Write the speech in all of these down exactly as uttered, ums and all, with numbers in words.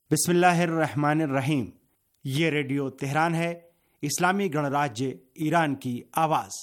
बिस्मिल्लाहिर्रहमानिर्रहीम। ये radio Tehran है, इस्लामी गणराज्य ईरान की आवाज़।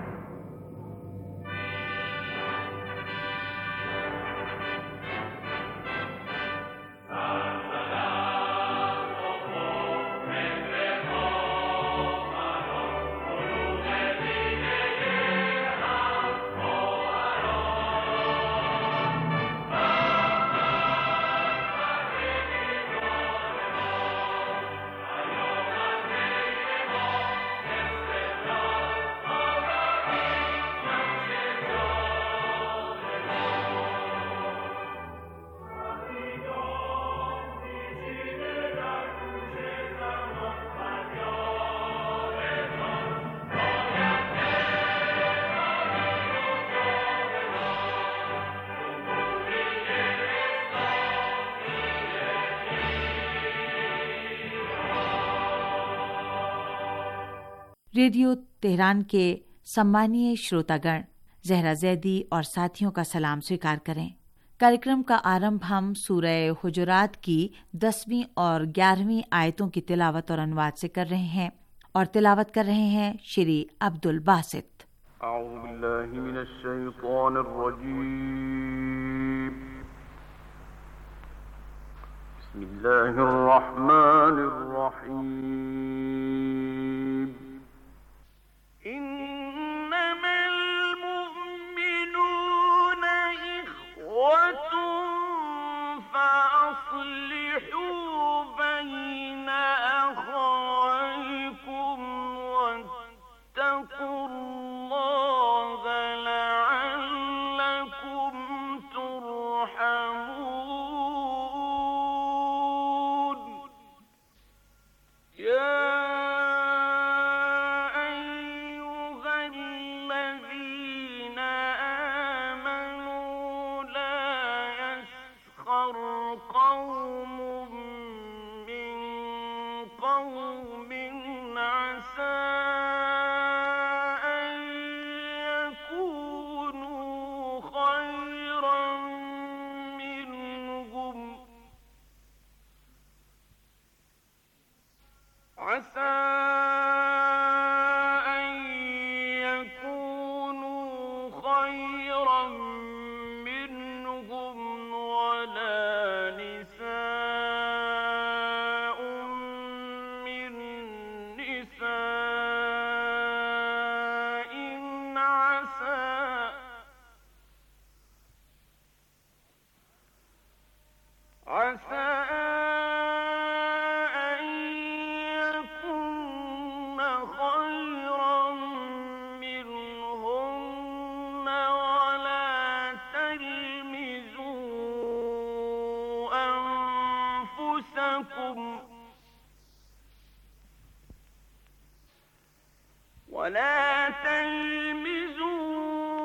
रेडियो तेहरान के सम्मानीय श्रोतागण, जहरा जैदी और साथियों का सलाम स्वीकार करें। कार्यक्रम का आरंभ हम सूरह हुजुरात की दसवीं और ग्यारहवीं आयतों की तिलावत और अनुवाद से कर रहे हैं और तिलावत कर रहे हैं श्री अब्दुल बासित। अऊज़ु बिल्लाहि मिनश शैतानिर रजीम। बिस्मिल्लाहिर रहमानिर रहीम। ولا تلمزوا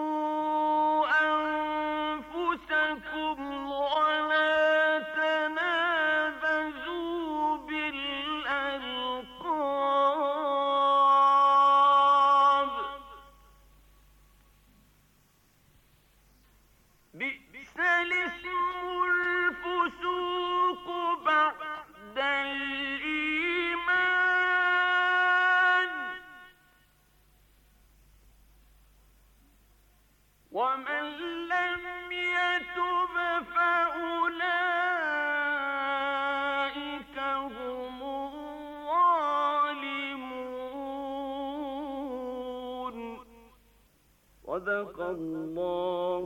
أنفسكم ولا تنابزوا بالألقاب بئس الاسم الفسوق بعد الإيمان ومن لم يتب فأولئك هم الظالمون صدق الله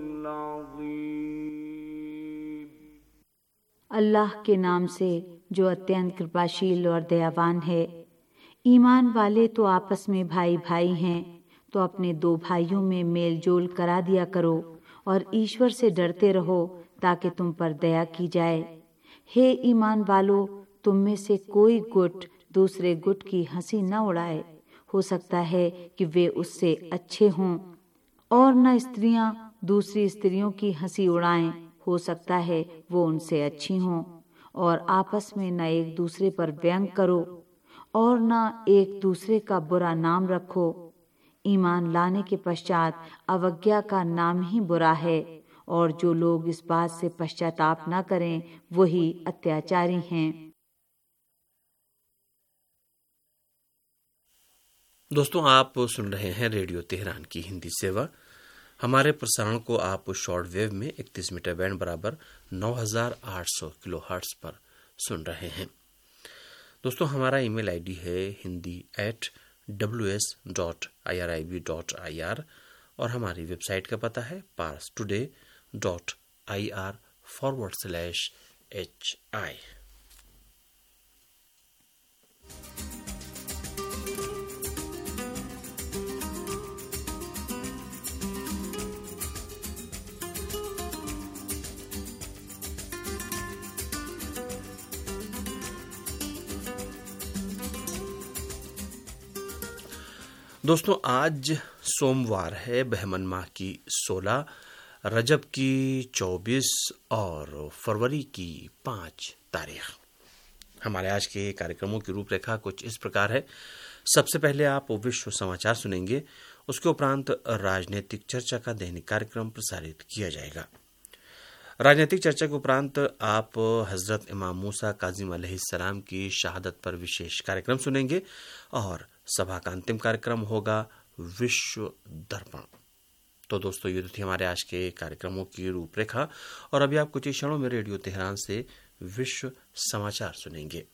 العظيم। अल्लाह के नाम से जो अत्यंत कृपाशील और दयावान है। ईमान वाले तो आपस में भाई भाई हैं, तो अपने दो भाइयों में मेल जोल करा दिया करो और ईश्वर से डरते रहो ताकि तुम पर दया की जाए। हे ईमान वालों, तुम में से कोई गुट दूसरे गुट की हंसी न उड़ाए। हो सकता है कि वे उससे अच्छे हों, और न स्त्रियां दूसरी स्त्रियों की हंसी उड़ाएं। हो सकता है वो उनसे अच्छी हों। और आपस में न एक दूसरे पर व्यंग करो और न एक दूसरे का बुरा नाम रखो। ईमान लाने के पश्चात अवज्ञा का नाम ही बुरा है और जो लोग इस बात से पश्चाताप न करें वही अत्याचारी हैं। दोस्तों, आप सुन रहे हैं रेडियो तेहरान की हिंदी सेवा। हमारे प्रसारण को आप शॉर्ट वेव में इकतीस मीटर बैंड बराबर नौ हजार आठ सौ किलो हर्ट्ज पर सुन रहे हैं। दोस्तों, हमारा ईमेल आईडी है Hindi at W S dot I R I B dot I R और हमारी वेबसाइट का पता है Pars today dot I R forward slash H I. दोस्तों, आज सोमवार है, बहमन माह की सोलह, रजब की चौबीस और फरवरी की पाँच तारीख। हमारे आज के कार्यक्रमों की रूपरेखा कुछ इस प्रकार है। सबसे पहले आप विश्व समाचार सुनेंगे, उसके उपरांत राजनीतिक चर्चा का दैनिक कार्यक्रम प्रसारित किया जाएगा। राजनीतिक चर्चा के उपरांत आप हजरत इमाम मूसा काजिम अलैहिस्सलाम की शहादत पर विशेष कार्यक्रम सुनेंगे और सभा का अंतिम कार्यक्रम होगा विश्व दर्पण। तो दोस्तों, ये थी हमारे आज के कार्यक्रमों की रूपरेखा और अभी आप कुछ ही क्षणों में रेडियो तेहरान से विश्व समाचार सुनेंगे।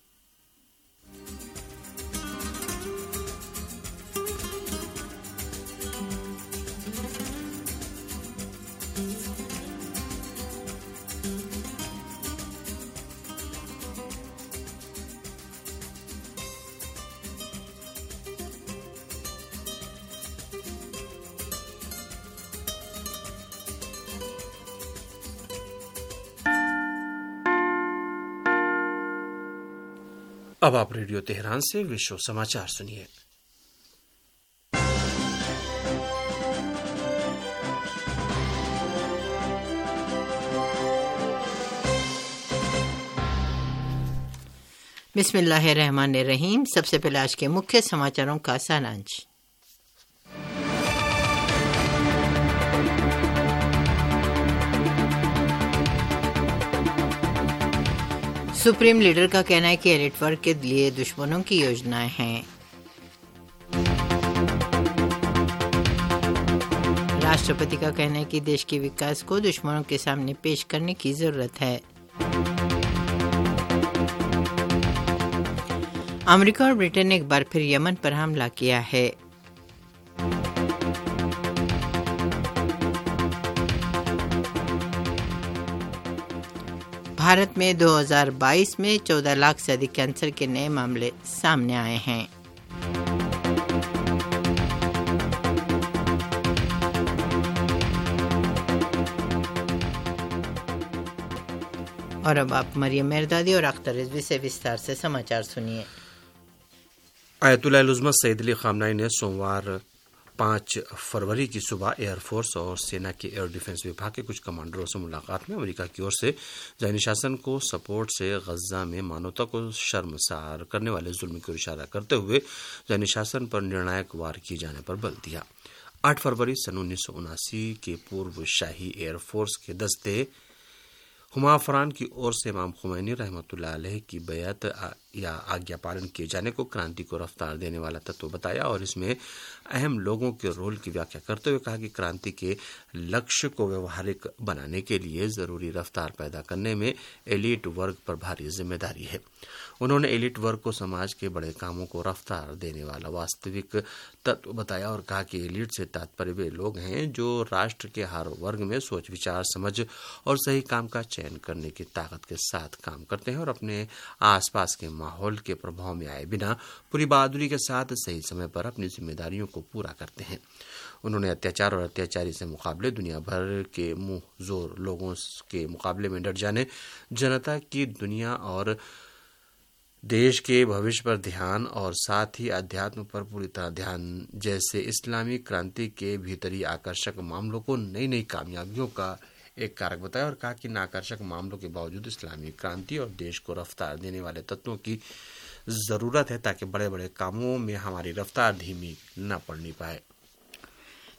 अब आप रेडियो तेहरान से विश्व समाचार सुनिए। बिस्मिल्लाहिर्रहमानिर्रहीम। सबसे पहले आज के मुख्य समाचारों का सारांश। सुप्रीम लीडर का कहना है कि एलिट वर्ग के लिए दुश्मनों की योजनाएं हैं। राष्ट्रपति का कहना है कि देश के विकास को दुश्मनों के सामने पेश करने की जरूरत है। अमेरिका और ब्रिटेन ने एक बार फिर यमन पर हमला किया है। भारत में दो हज़ार बाईस में चौदह लाख से अधिक कैंसर के नए मामले सामने आए हैं। और अब आप मरियम मेहरदादी और अख्तर रिजवी से विस्तार से समाचार सुनिए। Ayatollah Uzma Sayed Ali Khamenei ने सोमवार पाँच फरवरी की सुबह एयरफोर्स और सेना के एयर डिफेंस विभाग के कुछ कमांडरों से मुलाकात में अमेरिका की ओर से ज़ायनी शासन को सपोर्ट से गजा में मानवता को शर्मसार करने वाले जुल्म की ओर इशारा करते हुए ज़ायनी शासन पर निर्णायक वार किए जाने पर बल दिया। आठ फरवरी सन उन्नीस सौ उनासी के पूर्व शाही एयरफोर्स के दस्ते हुमा फरान की ओर से इमाम खुमैनी रहमतुल्लाह अलैह की बैअत या आज्ञा पालन किए जाने को क्रांति को रफ्तार देने वाला तत्व बताया और इसमें अहम लोगों के रोल की व्याख्या करते हुए कहा कि क्रांति के लक्ष्य को व्यवहारिक बनाने के लिए जरूरी रफ्तार पैदा करने में एलिट वर्ग पर भारी जिम्मेदारी है। उन्होंने एलिट वर्ग को समाज के बड़े कामों को रफ्तार देने वाला वास्तविक तत्व बताया और कहा कि एलिट से तात्पर्य वे लोग हैं जो राष्ट्र के हर वर्ग में सोच विचार समझ और सही काम का चयन करने की ताकत के साथ काम करते हैं और अपने आसपास के माहौल के प्रभाव में आए बिना पूरी बहादुरी के साथ सही समय पर अपनी जिम्मेदारियों को पूरा करते हैं। उन्होंने अत्याचार और अत्याचारी से मुकाबले दुनिया भर के मुंह जोर लोगों के मुकाबले में डट जाने, जनता की दुनिया और देश के भविष्य पर ध्यान और साथ ही अध्यात्म पर पूरी तरह ध्यान जैसे इस्लामी क्रांति के भीतरी आकर्षक मामलों को नई नई कामयाबियों का एक कारक बताया और कहा कि इन आकर्षक मामलों के बावजूद इस्लामी क्रांति और देश को रफ्तार देने वाले तत्वों की जरूरत है ताकि बड़े बड़े कामों में हमारी रफ्तार धीमी न पड़नी पाए।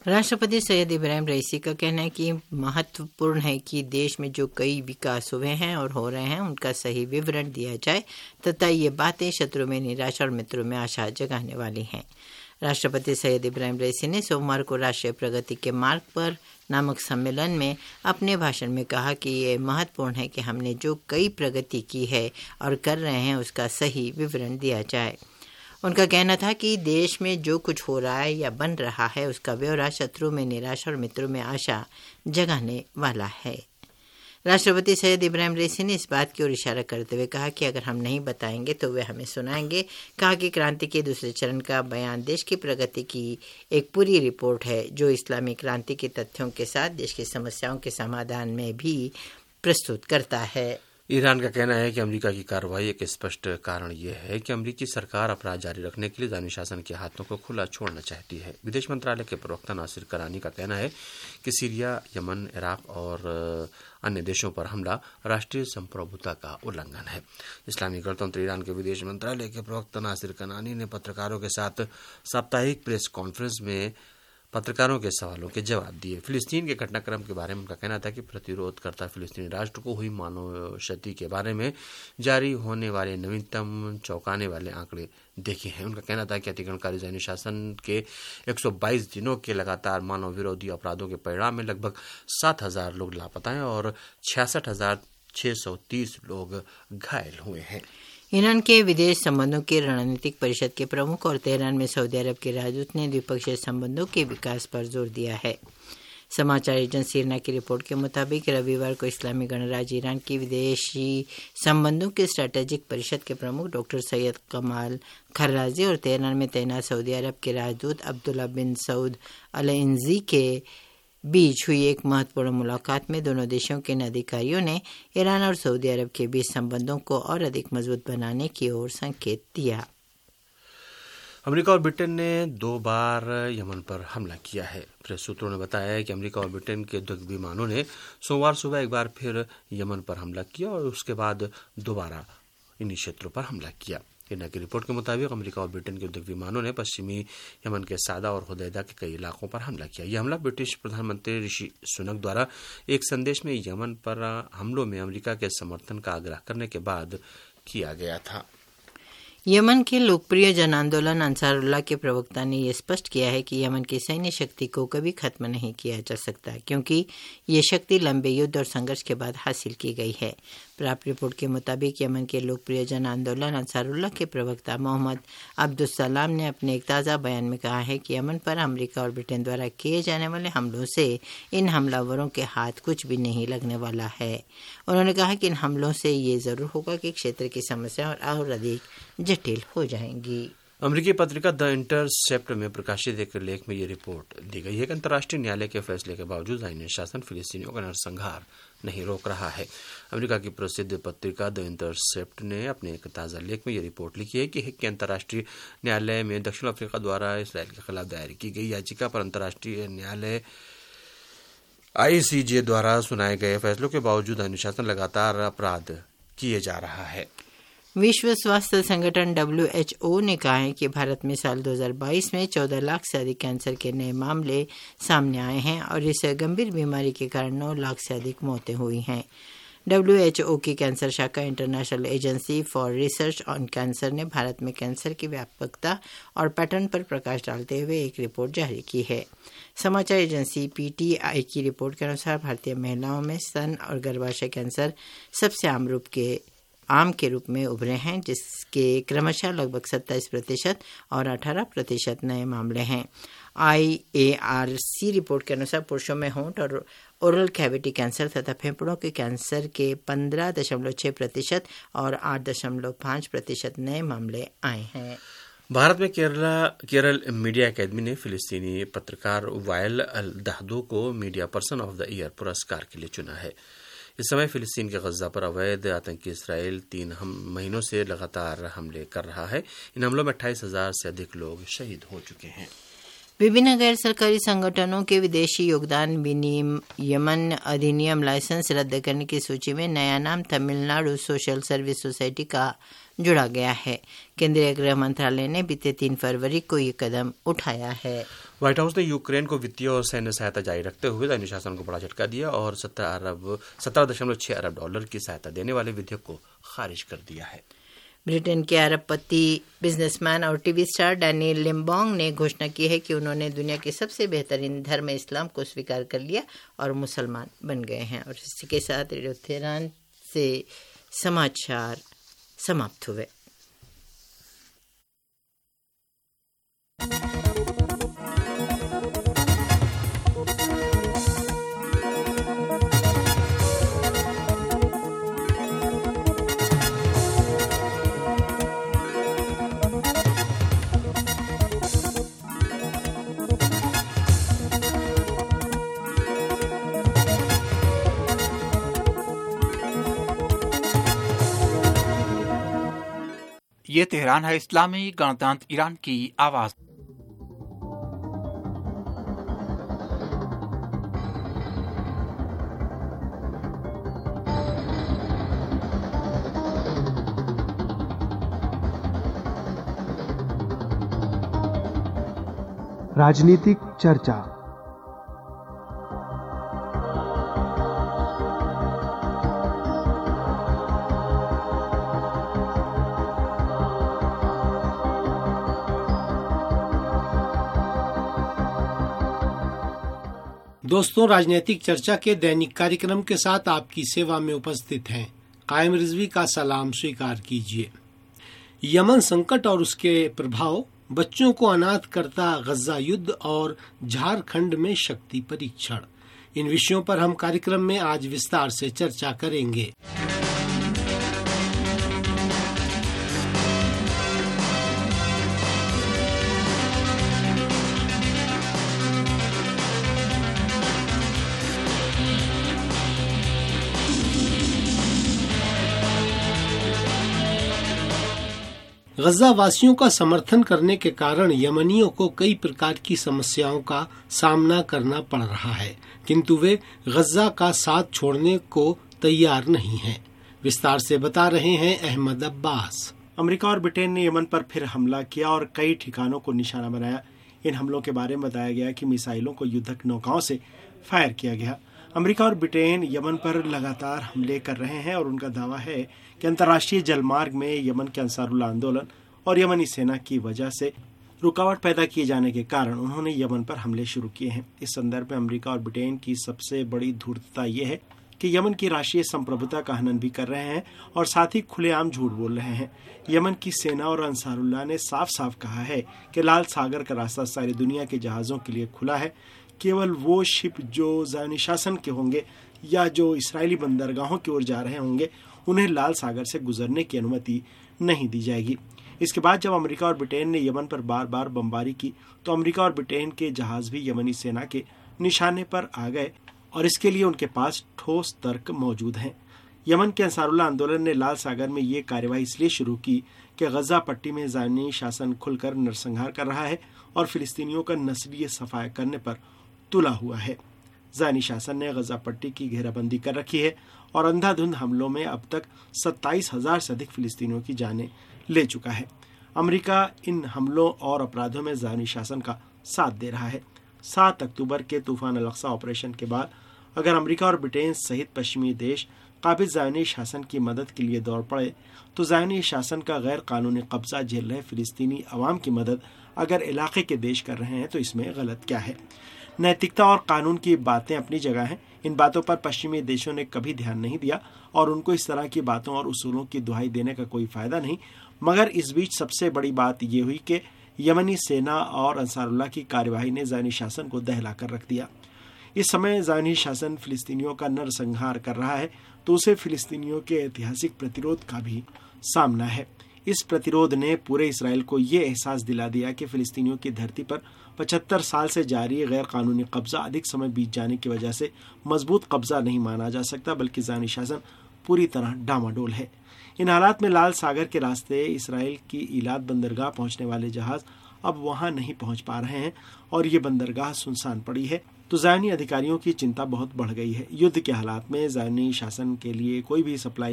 राष्ट्रपति सैयद इब्राहिम रईसी का कहना है कि महत्वपूर्ण है कि देश में जो कई विकास हुए हैं और हो रहे हैं उनका सही विवरण दिया जाए तथा ये बातें शत्रु में निराशा और मित्रों में आशा जगाने वाली हैं। राष्ट्रपति सैयद इब्राहिम रईसी ने सोमवार को राष्ट्रीय प्रगति के मार्ग पर नामक सम्मेलन में अपने भाषण में कहा कि ये महत्वपूर्ण है कि हमने जो कई प्रगति की है और कर रहे हैं उसका सही विवरण दिया जाए। उनका कहना था कि देश में जो कुछ हो रहा है या बन रहा है उसका ब्यौरा शत्रु में निराशा और मित्रों में आशा जगाने वाला है। राष्ट्रपति सैयद इब्राहिम रईसी ने इस बात की ओर इशारा करते हुए कहा कि अगर हम नहीं बताएंगे तो वे हमें सुनाएंगे। कहा कि क्रांति के दूसरे चरण का बयान देश की प्रगति की एक पूरी रिपोर्ट है जो इस्लामी क्रांति के तथ्यों के साथ देश की समस्याओं के समाधान में भी प्रस्तुत करता है। ईरान का कहना है कि अमेरिका की कार्रवाई एक स्पष्ट कारण यह है कि अमेरिकी सरकार अपराध जारी रखने के लिए दानिश शासन के हाथों को खुला छोड़ना चाहती है। विदेश मंत्रालय के प्रवक्ता नासिर करानी का कहना है कि सीरिया, यमन, इराक और अन्य देशों पर हमला राष्ट्रीय संप्रभुता का उल्लंघन है। इस्लामी गणतंत्र ईरान के विदेश मंत्रालय के प्रवक्ता नासिर करानी ने पत्रकारों के साथ साप्ताहिक प्रेस कॉन्फ्रेंस में पत्रकारों के सवालों के जवाब दिए। फिलिस्तीन के घटनाक्रम के बारे में उनका कहना था कि प्रतिरोधकर्ता फिलिस्तीनी राष्ट्र को हुई मानव क्षति के बारे में जारी होने वाले नवीनतम चौंकाने वाले आंकड़े देखे हैं। उनका कहना था कि अतिक्रमणकारी ज़ायनी शासन के एक सौ बाईस दिनों के लगातार मानव विरोधी अपराधों के परिणाम में लगभग सात हजार लोग लापता हैं और छियासठ हजार छह सौ तीस लोग घायल हुए हैं। ईरान के विदेश संबंधों की रणनीतिक परिषद के प्रमुख और तेहरान में सऊदी अरब के राजदूत ने द्विपक्षीय संबंधों के विकास पर जोर दिया है। समाचार एजेंसी इरना की रिपोर्ट के मुताबिक रविवार को इस्लामी गणराज्य ईरान की विदेशी संबंधों के स्ट्रैटेजिक परिषद के प्रमुख डॉक्टर सैयद कमाल खर्राजी और तेहरान में तैनात सऊदी अरब के राजदूत अब्दुल्ला बिन सऊद अल इंजी के बीच हुई एक महत्वपूर्ण मुलाकात में दोनों देशों के अधिकारियों ने ईरान और सऊदी अरब के बीच संबंधों को और अधिक मजबूत बनाने की ओर संकेत दिया। अमेरिका और ब्रिटेन ने दो बार यमन पर हमला किया है। प्रेस सूत्रों ने बताया है कि अमेरिका और ब्रिटेन के युद्ध विमानों ने सोमवार सुबह एक बार फिर यमन पर हमला किया और उसके बाद दोबारा इन्हीं क्षेत्रों पर हमला किया। इरना की रिपोर्ट के मुताबिक अमेरिका और ब्रिटेन के युद्ध विमानों ने पश्चिमी यमन के सादा और हुदैदा के कई इलाकों पर हमला किया। यह हमला ब्रिटिश प्रधानमंत्री ऋषि सुनक द्वारा एक संदेश में यमन पर हमलों में अमेरिका के समर्थन का आग्रह करने के बाद किया गया था। यमन के लोकप्रिय जन आंदोलन अंसारुल्लाह के प्रवक्ता ने यह स्पष्ट किया है कि यमन की सैन्य शक्ति को कभी खत्म नहीं किया जा सकता क्योंकि ये शक्ति लंबे युद्ध और संघर्ष के बाद हासिल की गई है। प्राप्त रिपोर्ट के मुताबिक यमन के लोकप्रिय जन आंदोलन अंसारुल्लाह के प्रवक्ता मोहम्मद अब्दुस्सलाम ने अपने एक ताज़ा बयान में कहा है कि यमन पर अमेरिका और ब्रिटेन द्वारा किए जाने वाले हमलों से इन हमलावरों के हाथ कुछ भी नहीं लगने वाला है। उन्होंने कहा कि इन हमलों से ये जरूर होगा कि क्षेत्र की समस्या और अधिक जटिल हो जाएंगी। अमेरिकी पत्रिका द इंटरसेप्ट में प्रकाशित एक लेख में ये रिपोर्ट दी गई है कि अंतर्राष्ट्रीय न्यायालय के फैसले के बावजूद ज़ायनी शासन फिलिस्तीनियों का नरसंहार नहीं रोक रहा है। अमेरिका की प्रसिद्ध पत्रिका द इंटरसेप्ट ने अपने एक ताज़ा लेख में ये रिपोर्ट लिखी है कि, कि अंतर्राष्ट्रीय न्यायालय में दक्षिण अफ्रीका द्वारा इसराइल के खिलाफ दायर की गई याचिका पर अंतर्राष्ट्रीय न्यायालय आईसीजे द्वारा सुनाए गए फैसलों के बावजूद अनुशासन लगातार अपराध किए जा रहा है। विश्व स्वास्थ्य संगठन डब्ल्यू एच ओ ने कहा है कि भारत में साल दो हज़ार बाईस में चौदह लाख से अधिक कैंसर के नए मामले सामने आए हैं और इस गंभीर बीमारी के कारण नौ लाख से अधिक मौतें हुई हैं। डब्ल्यू एच ओ की कैंसर शाखा international agency for research on cancer ने भारत में कैंसर की व्यापकता और पैटर्न पर प्रकाश डालते हुए एक रिपोर्ट जारी की है। समाचार एजेंसी पी टी आई की रिपोर्ट के अनुसार भारतीय महिलाओं में स्तन और गर्भाशय कैंसर सबसे आम रूप के आम के रूप में उभरे हैं, जिसके क्रमशः लगभग सत्ताईस प्रतिशत और अठारह प्रतिशत नए मामले हैं। आई ए आर सी रिपोर्ट के अनुसार पुरुषों में होंठ और ओरल कैविटी कैंसर तथा फेफड़ों के कैंसर के पंद्रह दशमलव छह प्रतिशत और आठ दशमलव पाँच प्रतिशत नए मामले आए हैं। भारत में केरला केरल मीडिया अकेडमी ने फिलिस्तीनी पत्रकार वायल अल दहदो को media person of the year पुरस्कार के लिए चुना है। इस समय फिलिस्तीन के गजा पर अवैध आतंकी इसराइल तीन हम महीनों से लगातार हमले कर रहा है। इन हमलों में अट्ठाईस हजार से अधिक लोग शहीद हो चुके हैं। विभिन्न गैर सरकारी संगठनों के विदेशी योगदान विनियमन अधिनियम लाइसेंस रद्द करने की सूची में नया नाम तमिलनाडु सोशल सर्विस सोसाइटी का जुड़ा गया है। केंद्रीय गृह मंत्रालय ने बीते तीन फरवरी को ये कदम उठाया है। व्हाइट हाउस ने यूक्रेन को वित्तीय और सैन्य सहायता जारी रखते हुए ज़ायोनी शासन को बड़ा झटका दिया और सत्रह अरब सत्रह दशमलव छह अरब डॉलर की सहायता देने वाले विधेयक को खारिज कर दिया है। ब्रिटेन के अरबपति बिजनेसमैन और टीवी स्टार डैनियल लिम्बोंग ने घोषणा की है कि उन्होंने दुनिया के सबसे बेहतरीन धर्म इस्लाम को स्वीकार कर लिया और मुसलमान बन गए हैं। और इसी के साथ रेडियो तेहरान से समाचार समाप्त हुए। ये तेहरान है, इस्लामी गणतंत्र ईरान की आवाज़। राजनीतिक चर्चा। दोस्तों, राजनीतिक चर्चा के दैनिक कार्यक्रम के साथ आपकी सेवा में उपस्थित हैं कायम रिजवी का सलाम स्वीकार कीजिए। यमन संकट और उसके प्रभाव, बच्चों को अनाथ करता गजा युद्ध और झारखंड में शक्ति परीक्षण, इन विषयों पर हम कार्यक्रम में आज विस्तार से चर्चा करेंगे। गजा वासियों का समर्थन करने के कारण यमनियों को कई प्रकार की समस्याओं का सामना करना पड़ रहा है, किंतु वे गजा का साथ छोड़ने को तैयार नहीं हैं। विस्तार से बता रहे हैं अहमद अब्बास। अमेरिका और ब्रिटेन ने यमन पर फिर हमला किया और कई ठिकानों को निशाना बनाया। इन हमलों के बारे में बताया गया कि मिसाइलों को युद्धक नौकाओं से फायर किया गया। अमेरिका और ब्रिटेन यमन पर लगातार हमले कर रहे हैं और उनका दावा है कि अंतर्राष्ट्रीय जलमार्ग में यमन के अंसारुल्लाह आंदोलन और यमनी सेना की वजह से रुकावट पैदा किए जाने के कारण उन्होंने यमन पर हमले शुरू किए हैं। इस संदर्भ में अमेरिका और ब्रिटेन की सबसे बड़ी धूर्तता यह है कि यमन की राष्ट्रीय संप्रभुता का हनन भी कर रहे हैं और साथ ही खुलेआम झूठ बोल रहे हैं। यमन की सेना और अंसारुल्लाह ने साफ साफ कहा है कि लाल सागर का रास्ता सारी दुनिया के जहाजों के लिए खुला है। केवल वो शिप जो ज़ायोनी शासन के होंगे या जो इस्राएली बंदरगाहों की ओर जा रहे होंगे, उन्हें लाल सागर से गुजरने की अनुमति नहीं दी जाएगी। इसके बाद जब अमेरिका और ब्रिटेन ने यमन पर बार बार बमबारी की तो अमेरिका और ब्रिटेन के जहाज भी यमनी सेना के निशाने पर आ गए और इसके लिए उनके पास ठोस तर्क मौजूद हैं। यमन के अंसारुल्लाह आंदोलन ने लाल सागर में ये कार्यवाही इसलिए शुरू की कि गजा पट्टी में ज़ायोनी शासन खुलकर नरसंहार कर रहा है और फिलिस्तीनियों का नस्लीय सफाया करने पर तुला हुआ है। ज़ायोनी शासन ने गजा पट्टी की घेराबंदी कर रखी है और अंधाधुंध हमलों में अब तक सत्ताईस हजार से अधिक फिलिस्तीनियों की जानें ले चुका है। अमेरिका इन हमलों और अपराधों में ज़ायोनी शासन का साथ दे रहा है। सात अक्टूबर के तूफान अल-अक्सा ऑपरेशन के बाद अगर अमेरिका और ब्रिटेन सहित पश्चिमी देश काबिज ज़ायोनी शासन की मदद के लिए दौड़ पड़े तो ज़ायोनी शासन का गैर कानूनी कब्जा झेल रहे फिलिस्तीनी अवाम की मदद अगर इलाके के देश कर रहे हैं तो इसमें गलत क्या है। नैतिकता और कानून की बातें अपनी जगह हैं। इन बातों पर पश्चिमी देशों ने कभी ध्यान नहीं दिया और उनको इस तरह की बातों और उसूलों की दुहाई देने का कोई फायदा नहीं। मगर इस बीच सबसे बड़ी बात ये हुई कि यमनी सेना और अंसारुल्लाह की कार्यवाही ने ज़ायोनी शासन को दहला कर रख दिया। इस समय ज़ायोनी शासन फिलिस्तीनियों का नरसंहार कर रहा है तो उसे फिलिस्तीनियों के ऐतिहासिक प्रतिरोध का भी सामना है। इस प्रतिरोध ने पूरे इसराइल को ये एहसास दिला दिया कि फिलिस्तीनियों की धरती पर पचहत्तर साल से जारी गैर कानूनी कब्जा अधिक समय बीत जाने की वजह से मजबूत कब्जा नहीं माना जा सकता, बल्कि ज़ायोनी शासन पूरी तरह डामाडोल है। इन हालात में लाल सागर के रास्ते इसराइल की इलाद बंदरगाह पहुंचने वाले जहाज अब वहां नहीं पहुंच पा रहे हैं और ये बंदरगाह सुनसान पड़ी है तो ज़ायोनी अधिकारियों की चिंता बहुत बढ़ गई है। युद्ध के हालात में ज़ायोनी शासन के लिए कोई भी सप्लाई लाइन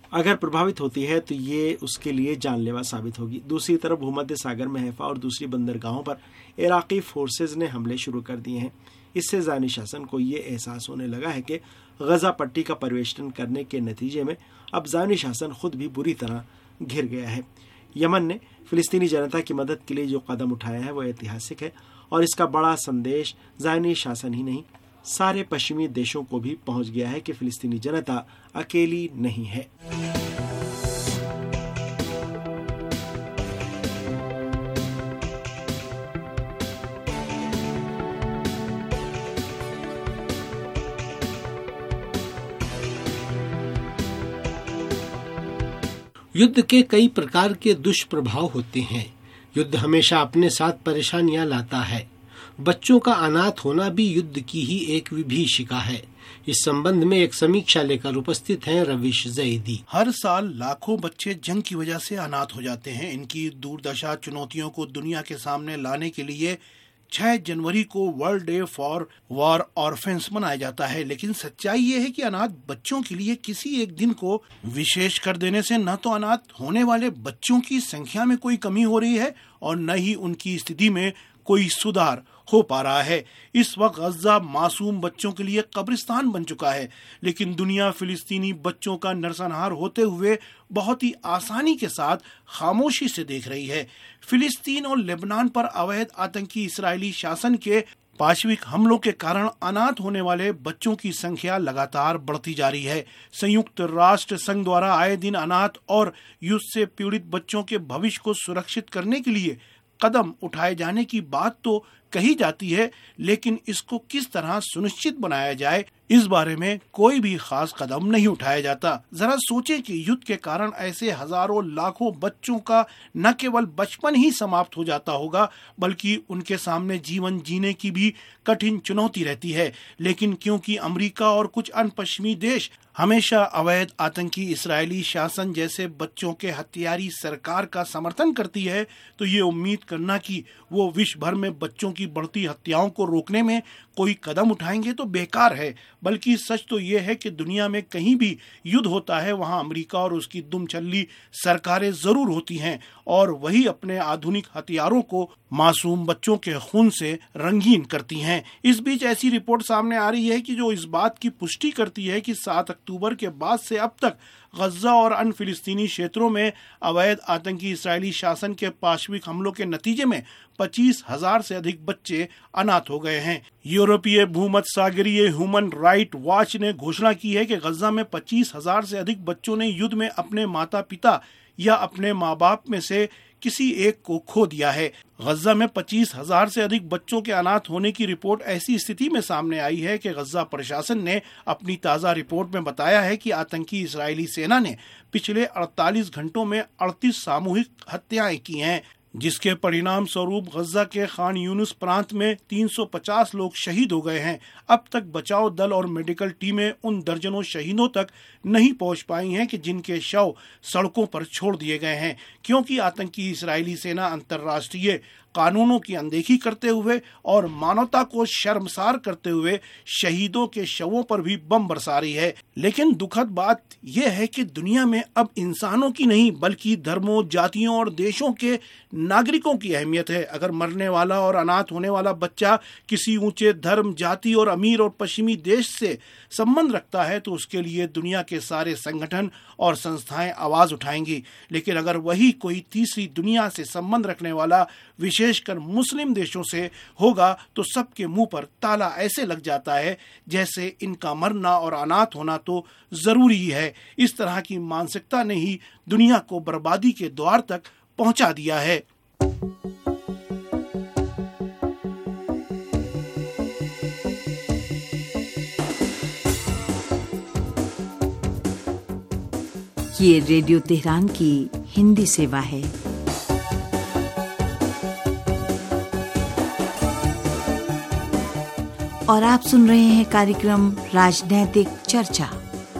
अगर प्रभावित होती है तो ये उसके लिए जानलेवा साबित होगी। दूसरी तरफ भूमध्य सागर में हैफा और दूसरी बंदरगाहों पर इराकी फोर्सेज ने हमले शुरू कर दिए हैं। इससे ज़ायनी शासन को ये एहसास होने लगा है कि गजा पट्टी का परिवेष्टन करने के नतीजे में अब ज़ायनी शासन खुद भी बुरी तरह घिर गया है। यमन ने फिलिस्तीनी जनता की मदद के लिए जो कदम उठाया है वो ऐतिहासिक है और इसका बड़ा संदेश ज़ायनी शासन ही नहीं सारे पश्चिमी देशों को भी पहुंच गया है कि फिलिस्तीनी जनता अकेली नहीं है। युद्ध के कई प्रकार के दुष्प्रभाव होते हैं। युद्ध हमेशा अपने साथ परेशानियां लाता है। बच्चों का अनाथ होना भी युद्ध की ही एक विभीषिका है। इस संबंध में एक समीक्षा लेकर उपस्थित हैं रविश जैदी। हर साल लाखों बच्चे जंग की वजह से अनाथ हो जाते हैं। इनकी दुर्दशा चुनौतियों को दुनिया के सामने लाने के लिए छह जनवरी को world day for war orphans मनाया जाता है। लेकिन सच्चाई ये है कि अनाथ बच्चों के लिए किसी एक दिन को विशेष कर देने से न तो अनाथ होने वाले बच्चों की संख्या में कोई कमी हो रही है और न ही उनकी स्थिति में कोई सुधार हो पा रहा है। इस वक्त गजा मासूम बच्चों के लिए कब्रिस्तान बन चुका है, लेकिन दुनिया फिलिस्तीनी बच्चों का नरसंहार होते हुए बहुत ही आसानी के साथ खामोशी से देख रही है। फिलिस्तीन और लेबनान पर अवैध आतंकी इस्राएली शासन के पाशविक हमलों के कारण अनाथ होने वाले बच्चों की संख्या लगातार बढ़ती जा रही है। संयुक्त राष्ट्र संघ द्वारा आए दिन अनाथ और युद्ध से पीड़ित बच्चों के भविष्य को सुरक्षित करने के लिए कदम उठाए जाने की बात तो कही जाती है, लेकिन इसको किस तरह सुनिश्चित बनाया जाए इस बारे में कोई भी खास कदम नहीं उठाया जाता। जरा सोचें कि युद्ध के कारण ऐसे हजारों लाखों बच्चों का न केवल बचपन ही समाप्त हो जाता होगा, बल्कि उनके सामने जीवन जीने की भी कठिन चुनौती रहती है। लेकिन क्योंकि अमेरिका और कुछ अन्य पश्चिमी देश हमेशा अवैध आतंकी इस्राएली शासन जैसे बच्चों के हत्यारी सरकार का समर्थन करती है, तो ये उम्मीद करना कि वो विश्व भर में बच्चों की बढ़ती हत्याओं को रोकने में कोई कदम उठाएंगे तो बेकार है। बल्कि सच तो ये है कि दुनिया में कहीं भी युद्ध होता है वहां अमेरिका और उसकी दुमछल्ली सरकारें जरूर होती हैं और वही अपने आधुनिक हथियारों को मासूम बच्चों के खून से रंगीन करती हैं। इस बीच ऐसी रिपोर्ट सामने आ रही है कि जो इस बात की पुष्टि करती है कि सात अक्टूबर के बाद से अब तक गजा और अन्य फिलिस्तीनी क्षेत्रों में अवैध आतंकी इस्राएली शासन के पाशविक हमलों के नतीजे में पच्चीस हजार से अधिक बच्चे अनाथ हो गए हैं। यूरोपीय भूमध्य सागरीय ह्यूमन राइट वॉच ने घोषणा की है कि गजा में पच्चीस हजार से अधिक बच्चों ने युद्ध में अपने माता पिता या अपने माँ बाप में से किसी एक को खो दिया है। गजा में पच्चीस हजार से अधिक बच्चों के अनाथ होने की रिपोर्ट ऐसी स्थिति में सामने आई है कि गजा प्रशासन ने अपनी ताज़ा रिपोर्ट में बताया है कि आतंकी इस्राएली सेना ने पिछले अड़तालीस घंटों में अड़तीस सामूहिक हत्याएं की हैं, जिसके परिणाम स्वरूप गजा के खान यूनुस प्रांत में तीन सौ पचास लोग शहीद हो गए हैं। अब तक बचाव दल और मेडिकल टीमें उन दर्जनों शहीदों तक नहीं पहुंच पाई हैं कि जिनके शव सड़कों पर छोड़ दिए गए हैं, क्योंकि आतंकी इस्राएली सेना अंतर्राष्ट्रीय कानूनों की अनदेखी करते हुए और मानवता को शर्मसार करते हुए शहीदों के शवों पर भी बम बरसा रही है। लेकिन दुखद बात यह है कि दुनिया में अब इंसानों की नहीं बल्कि धर्मों, जातियों और देशों के नागरिकों की अहमियत है। अगर मरने वाला और अनाथ होने वाला बच्चा किसी ऊंचे धर्म, जाति और अमीर और पश्चिमी देश से संबंध रखता है तो उसके लिए दुनिया के सारे संगठन और संस्थाएं आवाज उठाएंगी। लेकिन अगर वही कोई तीसरी दुनिया से संबंध रखने वाला विशेषकर मुस्लिम देशों से होगा तो सबके मुंह पर ताला ऐसे लग जाता है जैसे इनका मरना और अनाथ होना तो जरूरी ही है। इस तरह की मानसिकता ने ही दुनिया को बर्बादी के द्वार तक पहुंचा दिया है। ये रेडियो तेहरान की हिंदी सेवा है। और आप सुन रहे हैं कार्यक्रम राजनैतिक चर्चा।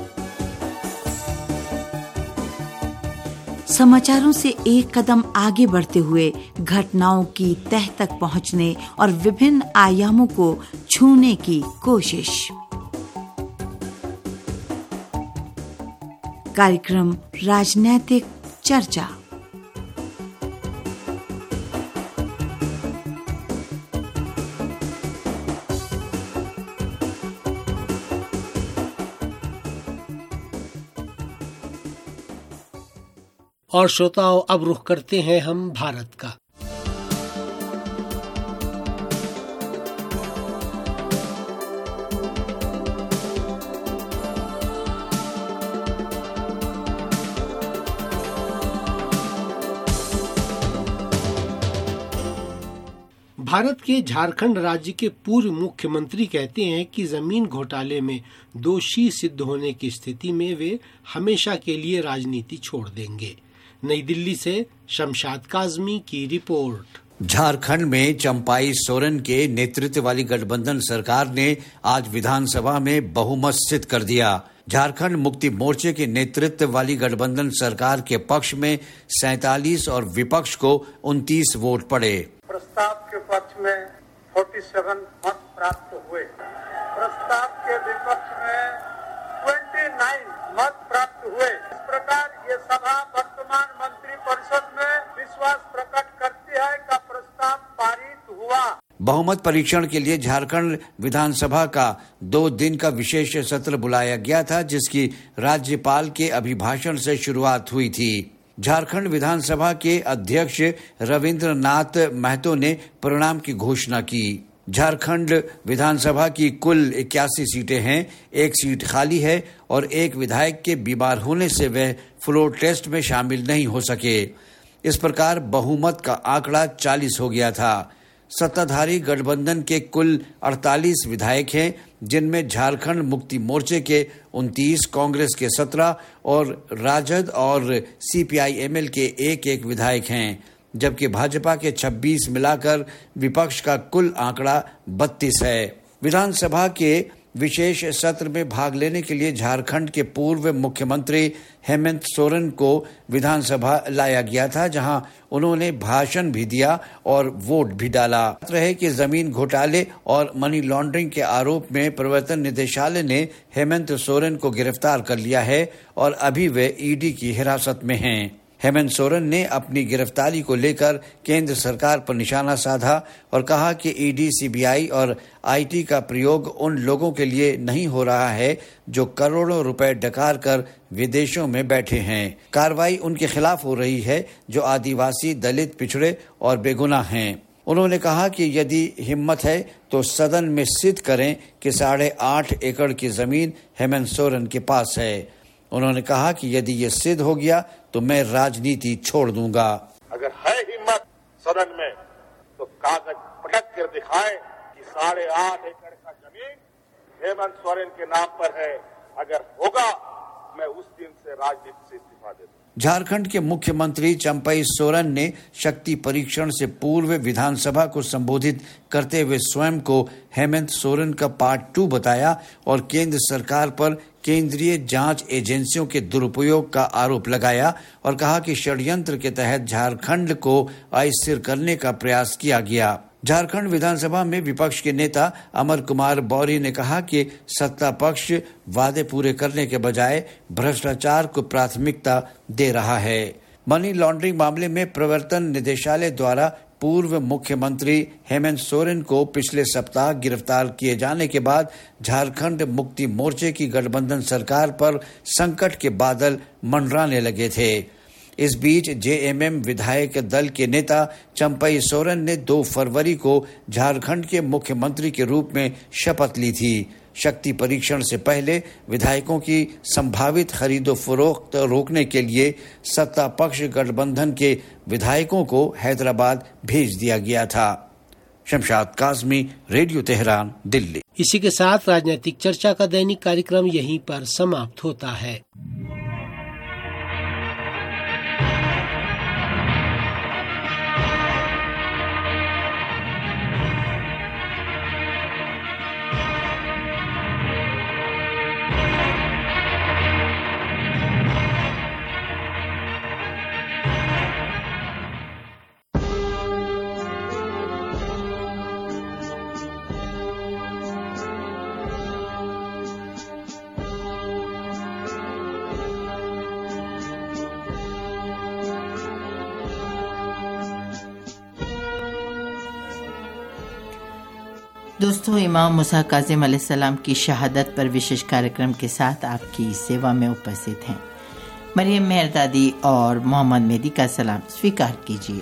समाचारों से एक कदम आगे बढ़ते हुए घटनाओं की तह तक पहुंचने और विभिन्न आयामों को छूने की कोशिश। कार्यक्रम राजनैतिक चर्चा। और श्रोताओं, अब रुख करते हैं हम भारत का। भारत के झारखंड राज्य के पूर्व मुख्यमंत्री कहते हैं कि जमीन घोटाले में दोषी सिद्ध होने की स्थिति में वे हमेशा के लिए राजनीति छोड़ देंगे। नई दिल्ली से शमशाद काजमी की रिपोर्ट। झारखंड में चंपाई सोरेन के नेतृत्व वाली गठबंधन सरकार ने आज विधानसभा में बहुमत सिद्ध कर दिया। झारखंड मुक्ति मोर्चे के नेतृत्व वाली गठबंधन सरकार के पक्ष में सैतालीस और विपक्ष को उनतीस वोट पड़े। प्रस्ताव के पक्ष में सैंतालीस मत प्राप्त हुए। प्रस्ताव के विपक्ष में उनतीस मत प्राप्त हुए। इस प्रकार ये सभा वर्तमान मंत्री परिषद में विश्वास प्रकट करती है कि प्रस्ताव पारित हुआ। बहुमत परीक्षण के लिए झारखंड विधानसभा का दो दिन का विशेष सत्र बुलाया गया था, जिसकी राज्यपाल के अभिभाषण से शुरुआत हुई थी। झारखंड विधानसभा के अध्यक्ष रविंद्र नाथ महतो ने परिणाम की घोषणा की। झारखंड विधानसभा की कुल इक्यासी सीटें हैं, एक सीट खाली है और एक विधायक के बीमार होने से वह फ्लोर टेस्ट में शामिल नहीं हो सके। इस प्रकार बहुमत का आंकड़ा चालीस हो गया था। सत्ताधारी गठबंधन के कुल अड़तालीस विधायक हैं, जिनमें झारखंड मुक्ति मोर्चे के उनतीस, कांग्रेस के सत्रह और राजद और सीपीआई-एमएल के एक एक विधायक हैं, जबकि भाजपा के छब्बीस मिलाकर विपक्ष का कुल आंकड़ा बत्तीस है। विधानसभा के विशेष सत्र में भाग लेने के लिए झारखंड के पूर्व मुख्यमंत्री हेमंत सोरेन को विधानसभा लाया गया था, जहां उन्होंने भाषण भी दिया और वोट भी डाला। रहे कि जमीन घोटाले और मनी लॉन्ड्रिंग के आरोप में प्रवर्तन निदेशालय ने हेमंत सोरेन को गिरफ्तार कर लिया है और अभी वे ईडी की हिरासत में हैं। हेमंत सोरेन ने अपनी गिरफ्तारी को लेकर केंद्र सरकार पर निशाना साधा और कहा कि ईडी, सीबीआई और आईटी का प्रयोग उन लोगों के लिए नहीं हो रहा है जो करोड़ों रुपए डकार कर विदेशों में बैठे हैं। कार्रवाई उनके खिलाफ हो रही है जो आदिवासी, दलित, पिछड़े और बेगुनाह हैं। उन्होंने कहा कि यदि हिम्मत है तो सदन में सिद्ध करें कि साढ़े आठ एकड़ की जमीन हेमंत सोरेन के पास है। उन्होंने कहा कि यदि ये सिद्ध हो गया तो मैं राजनीति छोड़ दूंगा। अगर है हिम्मत सदन में तो कागज पटक कर दिखाएं कि साढ़े आठ एकड़ का जमीन हेमंत सोरेन के नाम पर है। अगर होगा मैं उस दिन से राजनीति से इस्तीफा दे दूंगा। झारखंड के मुख्यमंत्री चंपाई सोरेन ने शक्ति परीक्षण से पूर्व विधानसभा को संबोधित करते हुए स्वयं को हेमंत सोरेन का पार्ट टू बताया और केंद्र सरकार पर केंद्रीय जांच एजेंसियों के दुरुपयोग का आरोप लगाया और कहा कि षड्यंत्र के तहत झारखंड को अस्थिर करने का प्रयास किया गया। झारखंड विधानसभा में विपक्ष के नेता अमर कुमार बौरी ने कहा कि सत्ता पक्ष वादे पूरे करने के बजाय भ्रष्टाचार को प्राथमिकता दे रहा है। मनी लॉन्ड्रिंग मामले में प्रवर्तन निदेशालय द्वारा पूर्व मुख्यमंत्री हेमंत सोरेन को पिछले सप्ताह गिरफ्तार किए जाने के बाद झारखंड मुक्ति मोर्चे की गठबंधन सरकार पर संकट के बादल मंडराने लगे थे। इस बीच जेएमएम विधायक दल के नेता चंपाई सोरेन ने दो फरवरी को झारखंड के मुख्यमंत्री के रूप में शपथ ली थी। शक्ति परीक्षण से पहले विधायकों की संभावित खरीदो फरोख्त रोकने के लिए सत्ता पक्ष गठबंधन के विधायकों को हैदराबाद भेज दिया गया था। Shamshad Kazmi, radio Tehran, Delhi. इसी के साथ राजनीतिक चर्चा का दैनिक कार्यक्रम यहीं पर समाप्त होता है। दोस्तों, इमाम मूसा काजिम अलैहिस्सलाम की शहादत पर विशेष कार्यक्रम के साथ आपकी सेवा में उपस्थित हैं मरियम मेहरदादी और मोहम्मद मेहदी का सलाम स्वीकार कीजिए।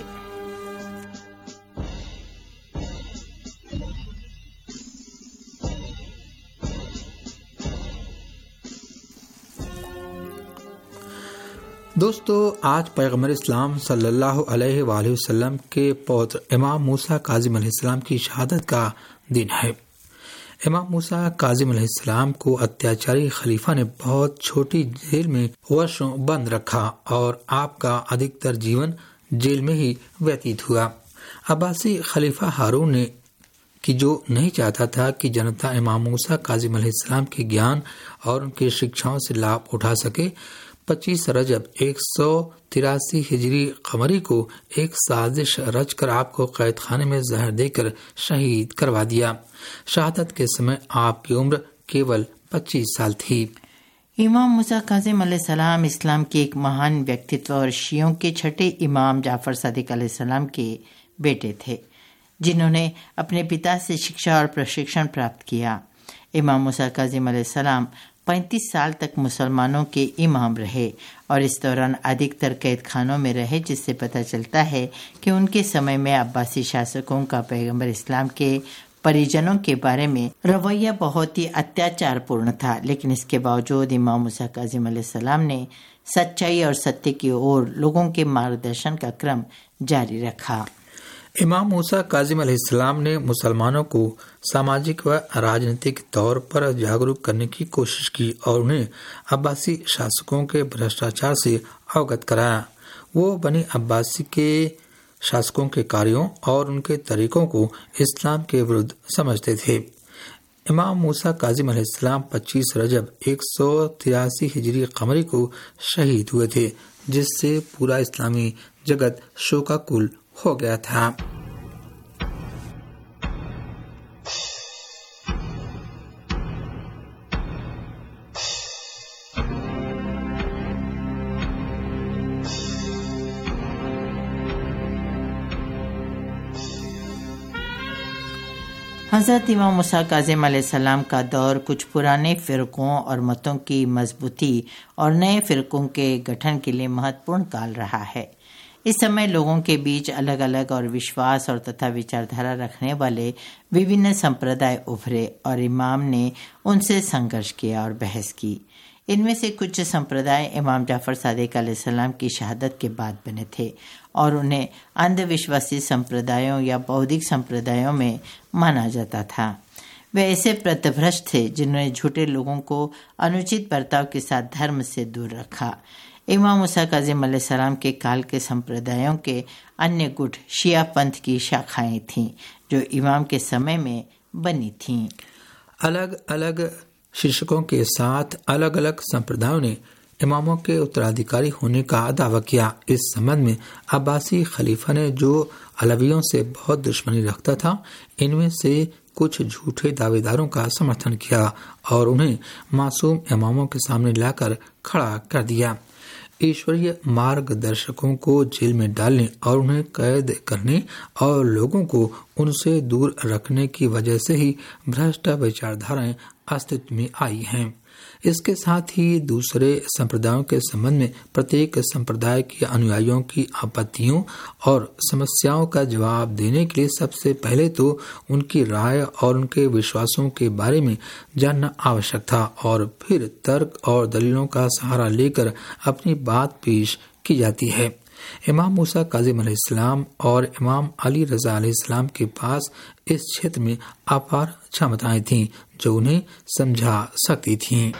दोस्तों, आज पैगम्बर इस्लाम सल्लल्लाहु अलैहि वसल्लम के पौत्र इमाम मूसा काजिम अलैहिस्सलाम की शहादत का दिन है। इमाम मूसा काजिम अलैहिस्सलाम को अत्याचारी खलीफा ने बहुत छोटी जेल में वर्षों बंद रखा और आपका अधिकतर जीवन जेल में ही व्यतीत हुआ। अब्बासी खलीफा हारून ने कि जो नहीं चाहता था कि जनता इमाम मूसा काजिम अलैहिस्सलाम के ज्ञान और उनकी शिक्षाओं से लाभ उठा सके, पच्चीस रजब एक सौ तिरासी हिजरी कमरी को एक साजिश रचकर आपको कैद खाने में जहर देकर शहीद करवा दिया। शहादत के समय आपकी उम्र केवल पच्चीस साल थी। इमाम मूसा काजिम अलैहिस्सलाम इस्लाम के एक महान व्यक्तित्व और शियों के छठे इमाम जाफर सादिक अलैहिस्सलाम के बेटे थे, जिन्होंने अपने पिता से शिक्षा और प्रशिक्षण प्राप्त किया। इमाम मूसा काजिम अलैहिस्सलाम पैंतीस साल तक मुसलमानों के इमाम रहे और इस दौरान अधिकतर कैद खानों में रहे, जिससे पता चलता है कि उनके समय में अब्बासी शासकों का पैगंबर इस्लाम के परिजनों के बारे में रवैया बहुत ही अत्याचारपूर्ण था। लेकिन इसके बावजूद इमाम मूसा काजिम अलैहिस्सलाम ने सच्चाई और सत्य की ओर लोगों के मार्गदर्शन का क्रम जारी रखा। इमाम मूसा काजिम अलैहिस्सलाम ने मुसलमानों को सामाजिक व राजनीतिक तौर पर जागरूक करने की कोशिश की और उन्हें अब्बासी शासकों के भ्रष्टाचार से अवगत कराया। वो बनी अब्बासी के शासकों के कार्यों और उनके तरीकों को इस्लाम के विरुद्ध समझते थे। इमाम मूसा काजिम अलैहिस्सलाम पच्चीस रजब एक सौ तिरासी हिजरी कमरी को शहीद हुए थे, जिससे पूरा इस्लामी जगत शोकाकुल हो गया था। हज़रत इमाम मूसा काजिम अलैहिस्सलाम का दौर कुछ पुराने फिरकों और मतों की मजबूती और नए फिरकों के गठन के लिए महत्वपूर्ण काल रहा है। इस समय लोगों के बीच अलग अलग और विश्वास और तथा विचारधारा रखने वाले विभिन्न संप्रदाय उभरे और इमाम ने उनसे संघर्ष किया और बहस की। इनमें से कुछ संप्रदाय इमाम जाफर सादिक अलैहिस्सलाम की शहादत के बाद बने थे और उन्हें अंधविश्वासी संप्रदायों या बौद्धिक संप्रदायों में माना जाता था। वे ऐसे प्रतिभ्रष्ट थे जिन्होंने झूठे लोगों को अनुचित बर्ताव के साथ धर्म से दूर रखा। इमाम मूसा काजिम अलैहिस्सलाम के काल के संप्रदायों के अन्य गुट शिया पंथ की शाखाएं थीं, जो इमाम के समय में बनी थीं। अलग अलग शीर्षकों के साथ अलग अलग संप्रदायों ने इमामों के उत्तराधिकारी होने का दावा किया। इस संबंध में अब्बासी खलीफा ने जो अलवियों से बहुत दुश्मनी रखता था, इनमें से कुछ झूठे दावेदारों का समर्थन किया और उन्हें मासूम इमामों के सामने लाकर खड़ा कर दिया। ईश्वरीय मार्गदर्शकों को जेल में डालने और उन्हें कैद करने और लोगों को उनसे दूर रखने की वजह से ही भ्रष्ट विचारधाराएं अस्तित्व में आई हैं। इसके साथ ही दूसरे संप्रदायों के संबंध में प्रत्येक संप्रदाय के अनुयायियों की आपत्तियों और समस्याओं का जवाब देने के लिए सबसे पहले तो उनकी राय और उनके विश्वासों के बारे में जानना आवश्यक था और फिर तर्क और दलीलों का सहारा लेकर अपनी बात पेश की जाती है। इमाम मूसा काजिम अलैहिस्सलाम और इमाम अली रजा अलैहिस्सलाम के पास इस क्षेत्र में अपार क्षमताएं थीं जो उन्हें समझा सकती थीं।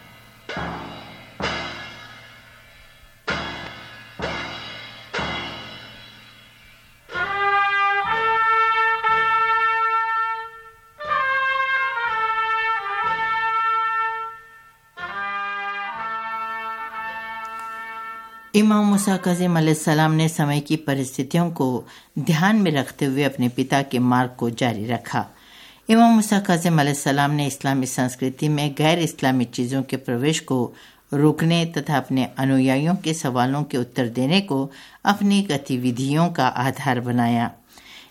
इमाम मूसा काजिम अलैहिस्सलाम ने समय की परिस्थितियों को ध्यान में रखते हुए अपने पिता के मार्ग को जारी रखा। इमाम मूसा काजिम अलैहिस्सलाम ने इस्लामी संस्कृति में गैर इस्लामी चीज़ों के प्रवेश को रोकने तथा अपने अनुयायियों के सवालों के उत्तर देने को अपनी गतिविधियों का आधार बनाया।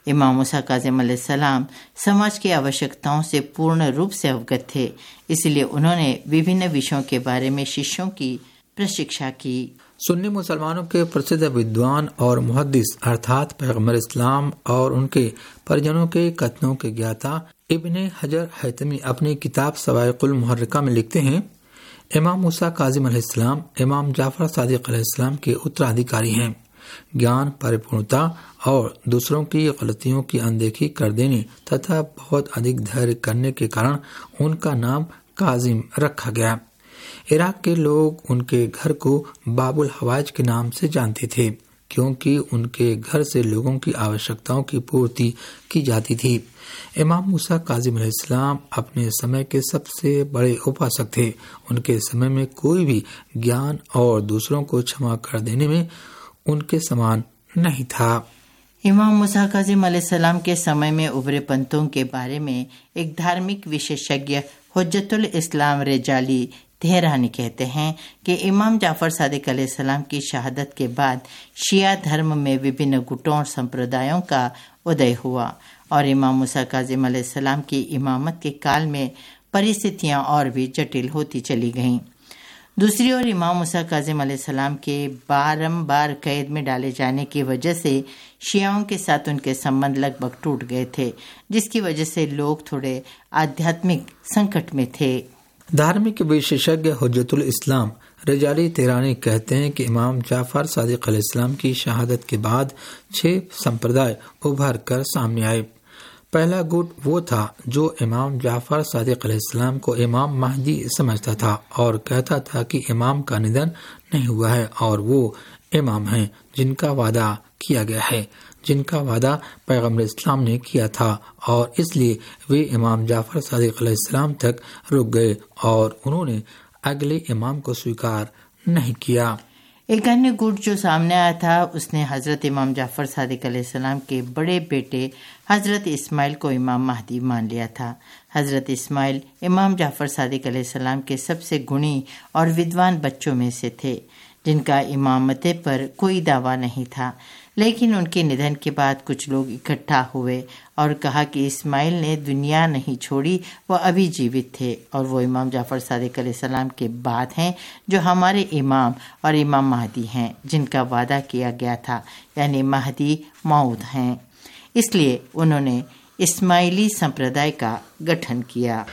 इमाम मूसा काज़िम अलैहिस्सलाम समाज की आवश्यकताओं से पूर्ण रूप से अवगत थे, इसलिए उन्होंने विभिन्न विषयों के बारे में शिष्यों की प्रशिक्षा की। सुन्नी मुसलमानों के प्रसिद्ध विद्वान और मुहद्दिस अर्थात पैगम्बर इस्लाम और उनके परिजनों के कथनों के ज्ञाता इब्ने हजर हैतमी अपनी किताब सवाइकुल मुहर्रिका में लिखते हैं, इमाम मूसा काज़िम अलैहिस्सलाम इमाम जाफर सादिक अलैहिस्सलाम के उत्तराधिकारी हैं। ज्ञान, परिपूर्णता और दूसरों की गलतियों की अनदेखी कर देने तथा बहुत अधिक धैर्य करने के कारण उनका नाम काजिम रखा गया। इराक के लोग उनके घर को बाबुल हवाइज के नाम से जानते थे, क्योंकि उनके घर से लोगों की आवश्यकताओं की पूर्ति की जाती थी। इमाम मूसा काज़िम अलैहिस्सलाम अपने समय के सबसे बड़े उपासक थे। उनके समय में कोई भी ज्ञान और दूसरों को क्षमा कर देने में उनके समान नहीं था। इमाम मूसा काज़िम अलैहिस्सलाम के समय में उभरे पंथों के बारे में एक धार्मिक विशेषज्ञ हुज्जतुल इस्लाम रेजाली तेहरानी कहते हैं कि इमाम जाफर सादिक अलैहिस्सलाम की शहादत के बाद शिया धर्म में विभिन्न गुटों और संप्रदायों का उदय हुआ और इमाम मूसा काज़िम अलैहिस्सलाम की इमामत के काल में परिस्थितियां और भी जटिल होती चली गईं। दूसरी ओर इमाम मूसा काज़िम अलैहिस्सलाम के बारंबार कैद में डाले जाने की वजह से शियाओं के साथ उनके संबंध लगभग टूट गए थे, जिसकी वजह से लोग थोड़े आध्यात्मिक संकट में थे। धार्मिक विशेषज्ञ हुज्जतुल इस्लाम रेजाली तेहरानी कहते हैं कि इमाम जाफर सादिक अलैहिस्सलाम की शहादत के बाद छह संप्रदाय उभर कर सामने आए। पहला गुट वो था जो इमाम जाफर सादिक अलैहिस्सलाम को इमाम महदी समझता था और कहता था कि इमाम का निधन नहीं हुआ है और वो इमाम हैं जिनका वादा किया गया है, जिनका वादा पैगम्बर इस्लाम ने किया था, और इसलिए वे इमाम जाफर सादिक अलैहिस्सलाम तक रुक गए और उन्होंने अगले इमाम को स्वीकार नहीं किया। एक अन्य गुट जो सामने आया था उसने हजरत इमाम जाफर सादिक अलैहिस्सलाम के बड़े बेटे हजरत इस्माइल को इमाम महदी मान लिया था। हजरत इस्माइल इमाम जाफर सादिक अलैहिस्सलाम के सबसे गुणी और विद्वान बच्चों में से थे, जिनका इमामते पर कोई दावा नहीं था। लेकिन उनके निधन के बाद कुछ लोग इकट्ठा हुए और कहा कि इस्माइल ने दुनिया नहीं छोड़ी, वह अभी जीवित थे और वो इमाम जाफर सादिक अलैहिस्सलाम के बाद हैं जो हमारे इमाम और इमाम महदी हैं, जिनका वादा किया गया था, यानी महदी मौद हैं। इसलिए उन्होंने इस्माइली संप्रदाय का गठन किया।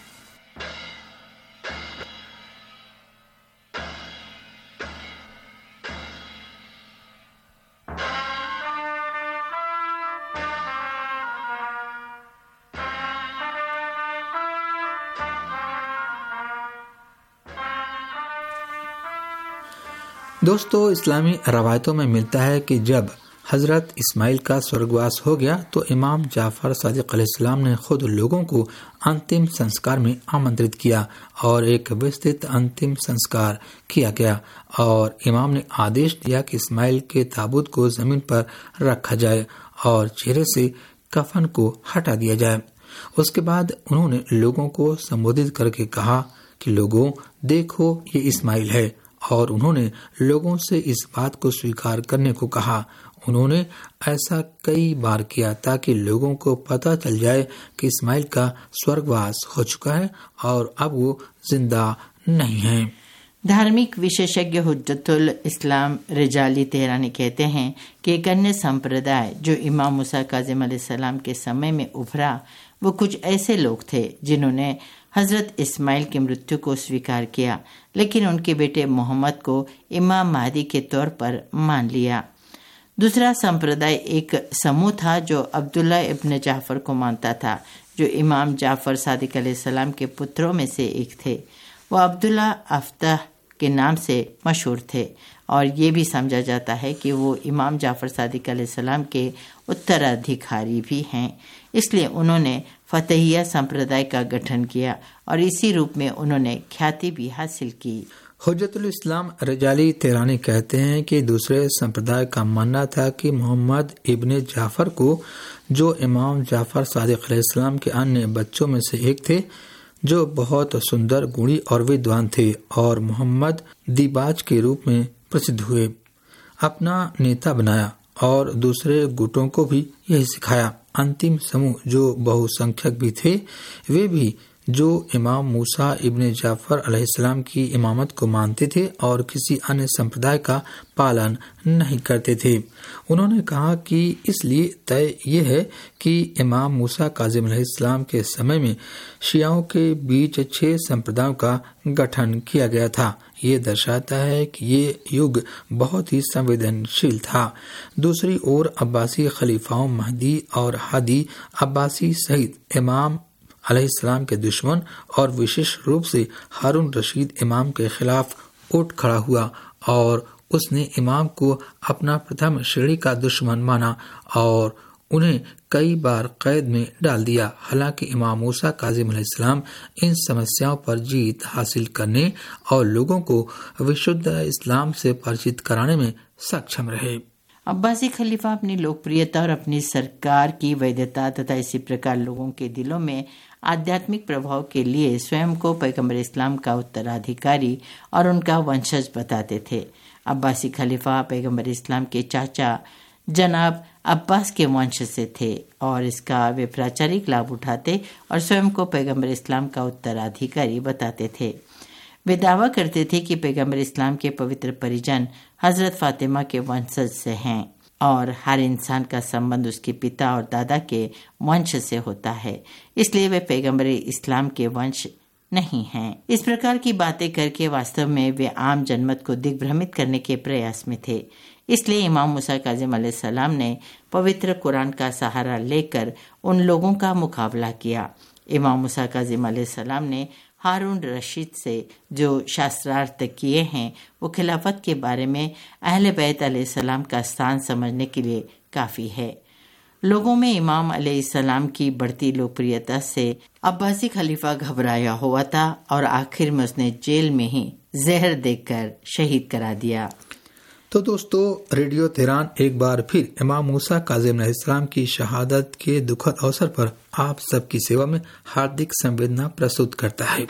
दोस्तों, इस्लामी रवायतों में मिलता है कि जब हजरत इस्माइल का स्वर्गवास हो गया तो इमाम जाफर सादिक अलैहिस्सलाम ने खुद लोगों को अंतिम संस्कार में आमंत्रित किया और एक विस्तृत अंतिम संस्कार किया गया और इमाम ने आदेश दिया कि इस्माइल के ताबूत को जमीन पर रखा जाए और चेहरे से कफन को हटा दिया जाए। उसके बाद उन्होंने लोगों को संबोधित करके कहा कि लोगों, देखो ये इस्माइल है, और उन्होंने लोगों से इस बात को स्वीकार करने को कहा। उन्होंने ऐसा कई बार किया ताकि लोगों को पता चल जाए कि इस्माइल का स्वर्गवास हो चुका है और अब वो जिंदा नहीं है। धार्मिक विशेषज्ञ हुज्जतुल इस्लाम रेजाली तेहरानी कहते हैं कि एक अन्य संप्रदाय जो इमाम मूसा काज़िम अलैहिस्सलाम के समय में उभरा वो कुछ ऐसे लोग थे जिन्होंने हजरत इस्माइल की मृत्यु को स्वीकार किया, लेकिन उनके बेटे मोहम्मद को इमाम महदी के तौर पर मान लिया। दूसरा संप्रदाय एक समूह था जो अब्दुल्ला इब्न जाफर को मानता था, जो इमाम जाफर सादिक अलैहिस्सलाम के पुत्रों में से एक थे। वो अब्दुल्ला अफ्ताह के नाम से मशहूर थे और ये भी समझा जाता है कि वो इमाम जाफर सादिक अलैहिस्सलाम के उत्तराधिकारी भी हैं। इसलिए उन्होंने फतहिया संप्रदाय का गठन किया और इसी रूप में उन्होंने ख्याति भी हासिल की। हुज्जतुल इस्लाम रेजाली तेहरानी कहते हैं कि दूसरे संप्रदाय का मानना था कि मोहम्मद इब्ने जाफर को, जो इमाम जाफर सादिक अलैहिस्सलाम के अन्य बच्चों में से एक थे, जो बहुत सुंदर, गुणी और विद्वान थे और मोहम्मद दीबाज के रूप में प्रसिद्ध हुए, अपना नेता बनाया और दूसरे गुटों को भी यही सिखाया। अंतिम समूह जो बहुसंख्यक भी थे, वे भी जो इमाम मूसा इब्ने जाफर अलैहिस्सलाम की इमामत को मानते थे और किसी अन्य संप्रदाय का पालन नहीं करते थे। उन्होंने कहा कि इसलिए तय ये है कि इमाम मूसा काजिम अलैहिस्सलाम के समय में शियाओं के बीच छह संप्रदायों का गठन किया गया था। ये दर्शाता है कि ये युग बहुत ही संवेदनशील था। दूसरी ओर अब्बासी खलीफाओं महदी और हादी अब्बासी सहित इमाम अलैहिस्सलाम के दुश्मन और विशेष रूप से हारून रशीद इमाम के खिलाफ उठ खड़ा हुआ और उसने इमाम को अपना प्रथम श्रेणी का दुश्मन माना और उन्हें कई बार कैद में डाल दिया। हालांकि इमाम मूसा काजिम अलैहिस्सलाम इन समस्याओं पर जीत हासिल करने और लोगों को विशुद्ध इस्लाम से परिचित कराने में सक्षम रहे। अब्बासी खलीफा अपनी लोकप्रियता और अपनी सरकार की वैधता तथा इसी प्रकार लोगों के दिलों में आध्यात्मिक प्रभाव के लिए स्वयं को पैगंबर इस्लाम का उत्तराधिकारी और उनका वंशज बताते थे। अब्बासी खलीफा पैगंबर इस्लाम के चाचा जनाब अब्बास के वंश से थे और इसका वे प्राचारिक लाभ उठाते और स्वयं को पैगंबर इस्लाम का उत्तराधिकारी बताते थे। वे दावा करते थे कि पैगंबर इस्लाम के पवित्र परिजन हजरत फातिमा के वंशज से हैं और हर इंसान का संबंध उसके पिता और दादा के वंश से होता है, इसलिए वे पैगंबर इस्लाम के वंश नहीं हैं। इस प्रकार की बातें करके वास्तव में वे आम जनमत को दिग्भ्रमित करने के प्रयास में थे। इसलिए इमाम मूसा काजिम अलैहिस्सलाम ने पवित्र कुरान का सहारा लेकर उन लोगों का मुकाबला किया। इमाम मूसा काजिम अलैहिस्सलाम ने हारून रशीद से जो शास्त्रार्थ किए हैं वो खिलाफत के बारे में अहले बैत अलैहिस्सलाम का स्थान समझने के लिए काफ़ी है। लोगों में इमाम अलैहिस्सलाम की बढ़ती लोकप्रियता से अब्बासी खलीफा घबराया हुआ था और आखिर में उसने जेल में ही जहर देकर शहीद करा दिया। तो दोस्तों, रेडियो तेहरान एक बार फिर इमाम मूसा काजिम अलैहिस्सलाम की शहादत के दुखद अवसर पर आप सबकी सेवा में हार्दिक संवेदना प्रस्तुत करता है।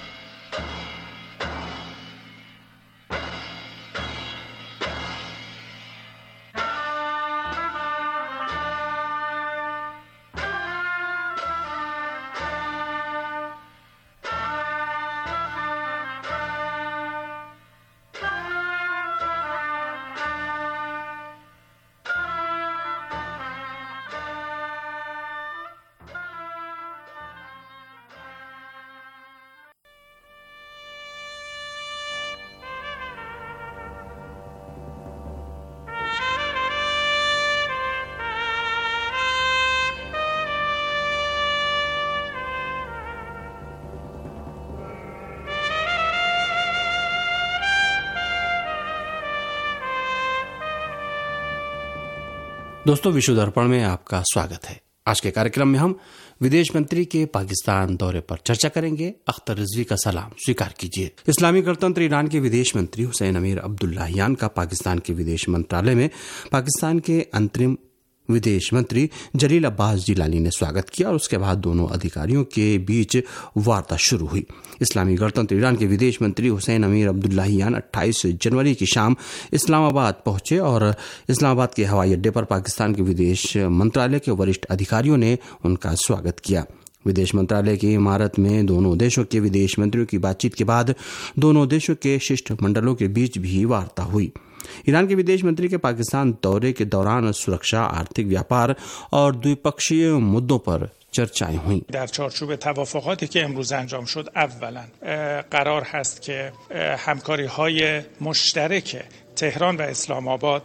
दोस्तों, विश्व दर्पण में आपका स्वागत है। आज के कार्यक्रम में हम विदेश मंत्री के पाकिस्तान दौरे पर चर्चा करेंगे। अख्तर रिजवी का सलाम स्वीकार कीजिए। इस्लामी गणतंत्र ईरान के विदेश मंत्री हुसैन अमीर अब्दुल्लाहियान का पाकिस्तान के विदेश मंत्रालय में पाकिस्तान के अंतरिम विदेश मंत्री जलील अब्बास जिलानी ने स्वागत किया और उसके बाद दोनों अधिकारियों के बीच वार्ता शुरू हुई। इस्लामी गणतंत्र ईरान के विदेश मंत्री हुसैन अमीर अब्दुल्लाहियान अट्ठाईस जनवरी की शाम इस्लामाबाद पहुंचे और इस्लामाबाद के हवाई अड्डे पर पाकिस्तान के विदेश मंत्रालय के वरिष्ठ अधिकारियों ने उनका स्वागत किया। विदेश मंत्रालय की इमारत में दोनों देशों के विदेश मंत्रियों की बातचीत के बाद दोनों देशों के शिष्टमंडलों के बीच भी वार्ता हुई। ईरान के विदेश मंत्री के पाकिस्तान दौरे के दौरान सुरक्षा, आर्थिक व्यापार और द्विपक्षीय मुद्दों पर चर्चाएं हुई। در چارچوب توافقاتی که امروز انجام شد اولا قرار هست که همکاری‌های مشترک تهران و اسلام آباد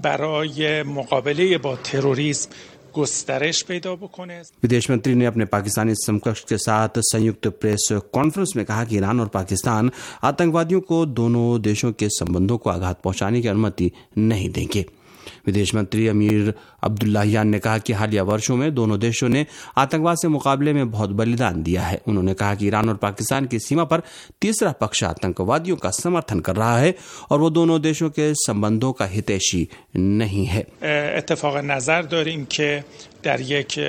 برای مقابله با تروریسم गुस्तरश पैदा बकोने। विदेश मंत्री ने अपने पाकिस्तानी समकक्ष के साथ संयुक्त प्रेस कॉन्फ्रेंस में कहा कि ईरान और पाकिस्तान आतंकवादियों को दोनों देशों के संबंधों को आघात पहुंचाने की अनुमति नहीं देंगे। विदेश मंत्री अमीर अब्दुल्लाहियान ने कहा कि हालिया वर्षों में दोनों देशों ने आतंकवाद से मुकाबले में बहुत बलिदान दिया है। उन्होंने कहा कि ईरान और पाकिस्तान की सीमा पर तीसरा पक्ष आतंकवादियों का समर्थन कर रहा है और वो दोनों देशों के संबंधों का हितैषी नहीं है। اتفاق نظر داریم که در یک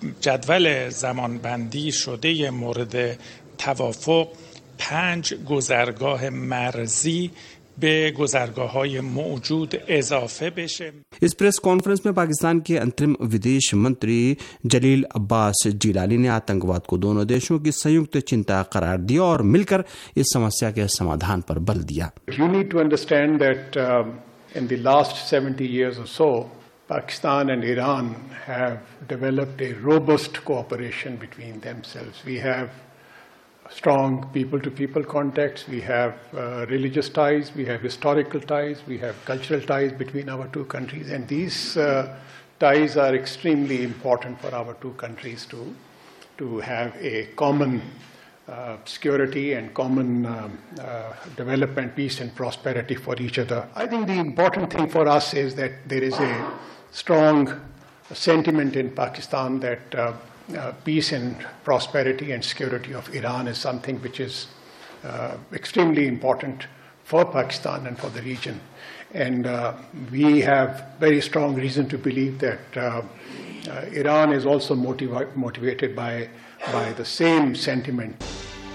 جدول زمانبندی شده مورد توافق پنج گذرگاه مرزی به گذرگاه‌های موجود اضافه بشه. इस प्रेस कॉन्फ्रेंस में पाकिस्तान के अंतरिम विदेश मंत्री जलील अब्बास जिलानी ने आतंकवाद को दोनों देशों की संयुक्त चिंता करार दिया और मिलकर इस समस्या के समाधान पर बल दिया। You need to understand that um, in the last seventy years or so, Pakistan and Iran have developed a robust cooperation between themselves. We have strong people-to-people contacts, we have uh, religious ties, we have historical ties, we have cultural ties between our two countries, and these uh, ties are extremely important for our two countries to, to have a common uh, security and common um, uh, development, peace and prosperity for each other. I think the important thing for us is that there is a strong sentiment in Pakistan that uh, Uh, peace and prosperity and security of Iran is something which is uh, extremely important for Pakistan and for the region. And uh, we have very strong reason to believe that uh, uh, Iran is also motiv- motivated by, by the same sentiment.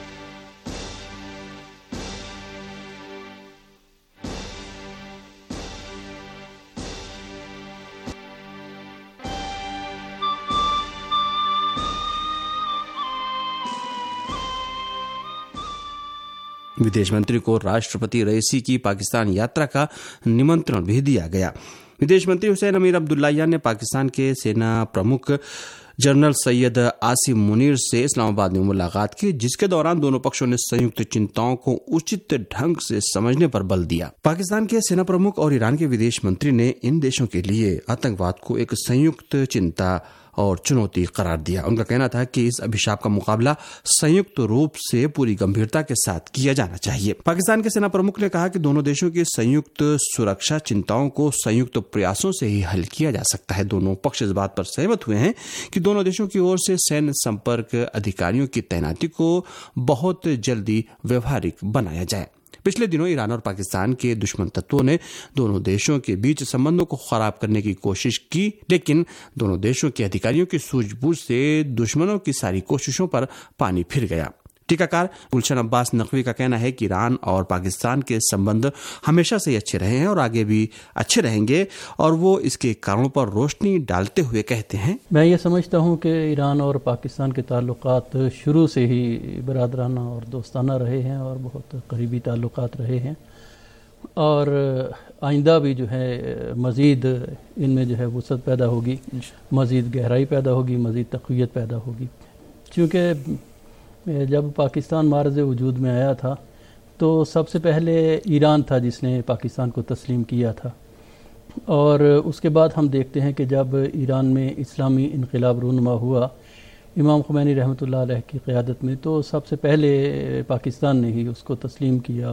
विदेश मंत्री को राष्ट्रपति रईसी की पाकिस्तान यात्रा का निमंत्रण भी दिया गया। विदेश मंत्री हुसैन अमीर अब्दुल्लाहियान ने पाकिस्तान के सेना प्रमुख जनरल सैयद आसिम मुनीर से इस्लामाबाद में मुलाकात की, जिसके दौरान दोनों पक्षों ने संयुक्त चिंताओं को उचित ढंग से समझने पर बल दिया। पाकिस्तान के सेना प्रमुख और ईरान के विदेश मंत्री ने इन देशों के लिए आतंकवाद को एक संयुक्त चिंता और चुनौती करार दिया। उनका कहना था कि इस अभिशाप का मुकाबला संयुक्त रूप से पूरी गंभीरता के साथ किया जाना चाहिए। पाकिस्तान के सेना प्रमुख ने कहा कि दोनों देशों की संयुक्त सुरक्षा चिंताओं को संयुक्त प्रयासों से ही हल किया जा सकता है। दोनों पक्ष इस बात पर सहमत हुए हैं कि दोनों देशों की ओर से सैन्य संपर्क अधिकारियों की तैनाती को बहुत जल्दी व्यवहारिक बनाया जाए। पिछले दिनों ईरान और पाकिस्तान के दुश्मन तत्वों ने दोनों देशों के बीच संबंधों को खराब करने की कोशिश की, लेकिन दोनों देशों के अधिकारियों की सूझबूझ से दुश्मनों की सारी कोशिशों पर पानी फिर गया। टीकाकार गुलशन अब्बास नकवी का कहना है कि ईरान और पाकिस्तान के संबंध हमेशा से अच्छे रहे हैं और आगे भी अच्छे रहेंगे, और वो इसके कारणों पर रोशनी डालते हुए कहते हैं, मैं ये समझता हूँ कि ईरान और पाकिस्तान के ताल्लुकात शुरू से ही बरादराना और दोस्ताना रहे हैं और बहुत करीबी ताल्लुकात रहे हैं, और आइंदा भी जो है मज़ीद इनमें जो है वुसअत पैदा होगी, मज़ीद गहराई पैदा होगी, मज़ीद तक़वियत पैदा होगी। चूँकि जब पाकिस्तान मार्ज़ वजूद में आया था तो सबसे पहले ईरान था जिसने पाकिस्तान को तस्लीम किया था, और उसके बाद हम देखते हैं कि जब ईरान में इस्लामी इनक़िलाब रूनुमा हुआ इमाम ख़ुमैनी रहमतुल्लाह अलैह की क़यादत में, तो सबसे पहले पाकिस्तान ने ही उसको तस्लीम किया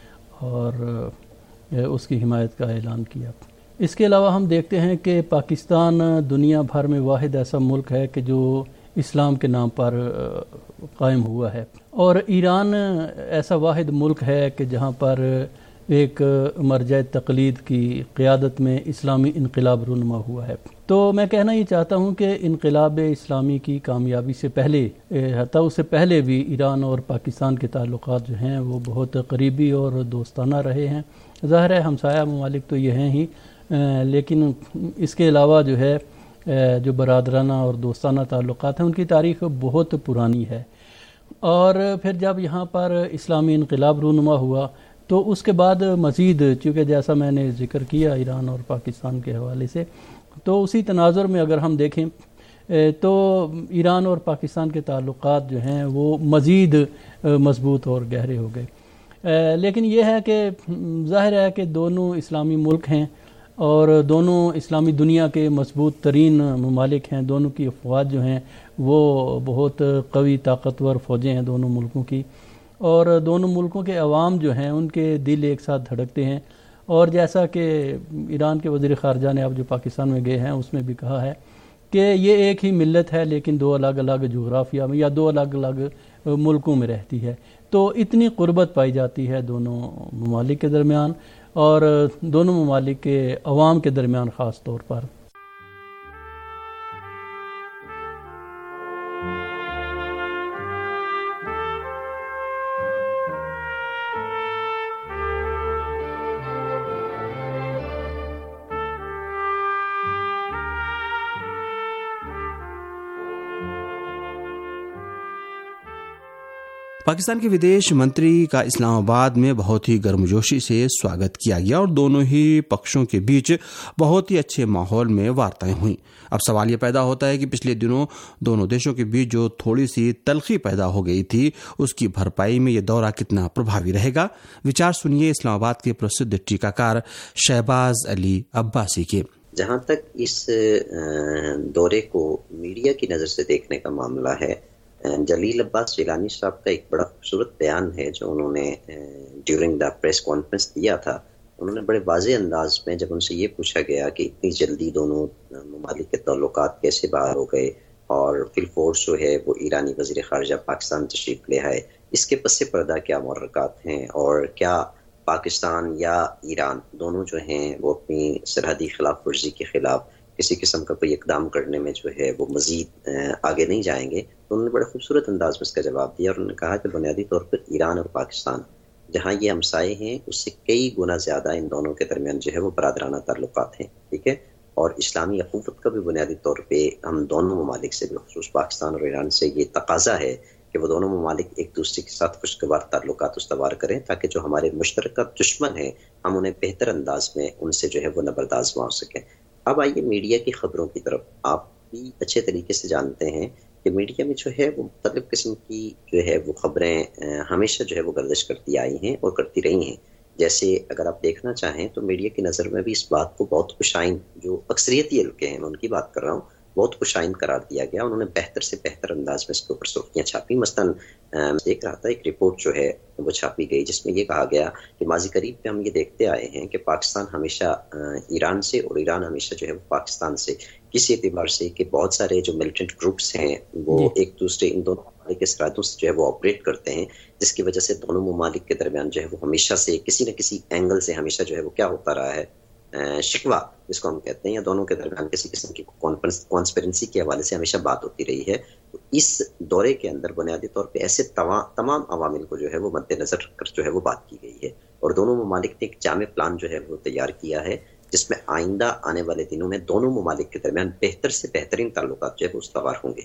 और उसकी हिमायत का ऐलान किया। इसके अलावा हम देखते हैं कि पाकिस्तान दुनिया भर में वाहिद ऐसा मुल्क है कि जो इस्लाम के नाम पर कायम हुआ है, और ईरान ऐसा वाहिद मुल्क है कि जहाँ पर एक मरजा तक़लीद की क़यादत में इस्लामी इनक़िलाब रूनुमा हुआ है। तो मैं कहना ये चाहता हूँ कि इनक़िलाब इस्लामी की कामयाबी से पहले, हत्ता उससे पहले भी ईरान और पाकिस्तान के ताल्लुकात जो हैं वो बहुत करीबी और दोस्ताना रहे हैं। ज़ाहिर है हमसाया ममालिक तो ये हैं ही, लेकिन इसके अलावा जो है जो बरादराना और दोस्ताना ताल्लुकात हैं उनकी तारीख़ बहुत पुरानी है। और फिर जब यहाँ पर इस्लामी इनक़िलाब रूनुमा हुआ तो उसके बाद मज़ीद, चूँकि जैसा मैंने ज़िक्र किया ईरान और पाकिस्तान के हवाले से, तो उसी तनाज़ुर में अगर हम देखें तो ईरान और पाकिस्तान के ताल्लुकात जो हैं वो मज़ीद मज़बूत और गहरे हो गए। लेकिन यह है कि ज़ाहिर है कि दोनों इस्लामी मुल्क हैं और दोनों इस्लामी दुनिया के मजबूत तरीन ममालिक हैं। दोनों की अफवाज जो हैं वो बहुत कवी ताकतवर फ़ौजें हैं दोनों मुल्कों की, और दोनों मुल्कों के अवाम जो हैं उनके दिल एक साथ धड़कते हैं। और जैसा कि ईरान के वज़ीर ख़ारजा ने अब जो पाकिस्तान में गए हैं उसमें भी कहा है कि ये एक ही मिल्लत है लेकिन दो अलग अलग जोग्राफिया में या दो अलग अलग मुल्कों में रहती है। तो इतनी क़ुर्बत पाई जाती है दोनों ममालिक के दरमियान और दोनों ममालिक के अवाम के दरमियान ख़ास तौर पर। पाकिस्तान के विदेश मंत्री का इस्लामाबाद में बहुत ही गर्मजोशी से स्वागत किया गया और दोनों ही पक्षों के बीच बहुत ही अच्छे माहौल में वार्ताएं हुई। अब सवाल ये पैदा होता है कि पिछले दिनों दोनों देशों के बीच जो थोड़ी सी तलखी पैदा हो गई थी, उसकी भरपाई में ये दौरा कितना प्रभावी रहेगा। विचार सुनिए इस्लामाबाद के प्रसिद्ध टीकाकार शहबाज अली अब्बासी के। जहां तक इस दौरे को मीडिया की नजर से देखने का मामला है, जलील अब्बास जिलानी साहब का एक बड़ा खूबसूरत बयान है जो उन्होंने ड्यूरिंग द प्रेस कॉन्फ्रेंस दिया था। उन्होंने बड़े वाज़ेह अंदाज में जब उनसे ये पूछा गया कि इतनी जल्दी दोनों ममालिक के ताल्लुकात कैसे बाहर हो गए और फिर फोर्स जो है वो ईरानी वज़ीर ख़ारिजा पाकिस्तान तशरीफ़ ले आए, इसके पस पर्दा क्या मुहर्रकात हैं और क्या पाकिस्तान या ईरान दोनों जो हैं वो अपनी सरहदी खिलाफ वर्जी के खिलाफ किसी किस्म का कोई इकदाम करने में जो है वो मजीद आगे नहीं जाएंगे। तो उन्होंने बड़े खूबसूरत अंदाज में इसका जवाब दिया और उन्होंने कहा कि बुनियादी तौर पर ईरान और पाकिस्तान जहाँ ये हमसाए हैं उससे कई गुना ज़्यादा इन दोनों के दरमियान जो है वो बरादराना ताल्लुकात हैं, ठीक है। और इस्लामी अखूवत का भी बुनियादी तौर पर हम दोनों ममालिक से, बिलखुसूस पाकिस्तान और ईरान से ये तकाजा है कि वो दोनों ममालिक एक दूसरे के साथ खुशगवार ताल्लुकात उस्तवार करें ताकि जो हमारे मुश्तरका दुश्मन हैं हम उन्हें बेहतर अंदाज में उनसे जो है वो नबरदाश्त मार सकें। अब आइए मीडिया की खबरों की तरफ। आप भी अच्छे तरीके से जानते हैं कि मीडिया में जो है वो मुख्तलिफ किस्म की जो है वो खबरें हमेशा जो है वो गर्दिश करती आई हैं और करती रही हैं। जैसे अगर आप देखना चाहें तो मीडिया की नज़र में भी इस बात को बहुत खुशाइन, जो अक्सरियती हल्के हैं मैं उनकी बात कर रहा हूँ, बहुत खुशाइन करार दिया गया। उन्होंने बेहतर से बेहतर अंदाज में इसके ऊपर सुर्खियाँ छापी। मसलन देख रहा था एक रिपोर्ट जो है वो छापी गई जिसमें ये कहा गया कि माजी करीब में हम ये देखते आए हैं कि पाकिस्तान हमेशा ईरान से और ईरान हमेशा जो है वो पाकिस्तान से किसी एतबार से कि बहुत सारे जो मिलिटेंट ग्रुप्स हैं वो एक दूसरे इन दोनों ममालिक के सरहदों से जो है वो ऑपरेट करते हैं, जिसकी वजह से दोनों ममालिक के दरमियान जो है वो हमेशा से किसी न किसी एंगल से हमेशा जो है वो क्या होता रहा है, शिकवा जिसको हम कहते हैं, या दोनों के दरमियान किसी किस्म की कॉन्स्पिरेंसी के हवाले से हमेशा बात होती रही है। तो इस दौरे के अंदर बुनियादी तौर पे ऐसे तमाम अवामिल को जो है वो मद्देनजर रखकर जो है वो बात की गई है और दोनों ममालिक ने एक जामे प्लान जो है वो तैयार किया है जिसमें आइंदा आने वाले दिनों में दोनों ममालिक के दरमियान बेहतर से बेहतरीन ताल्लुकात जो है वो उस्तवार होंगे।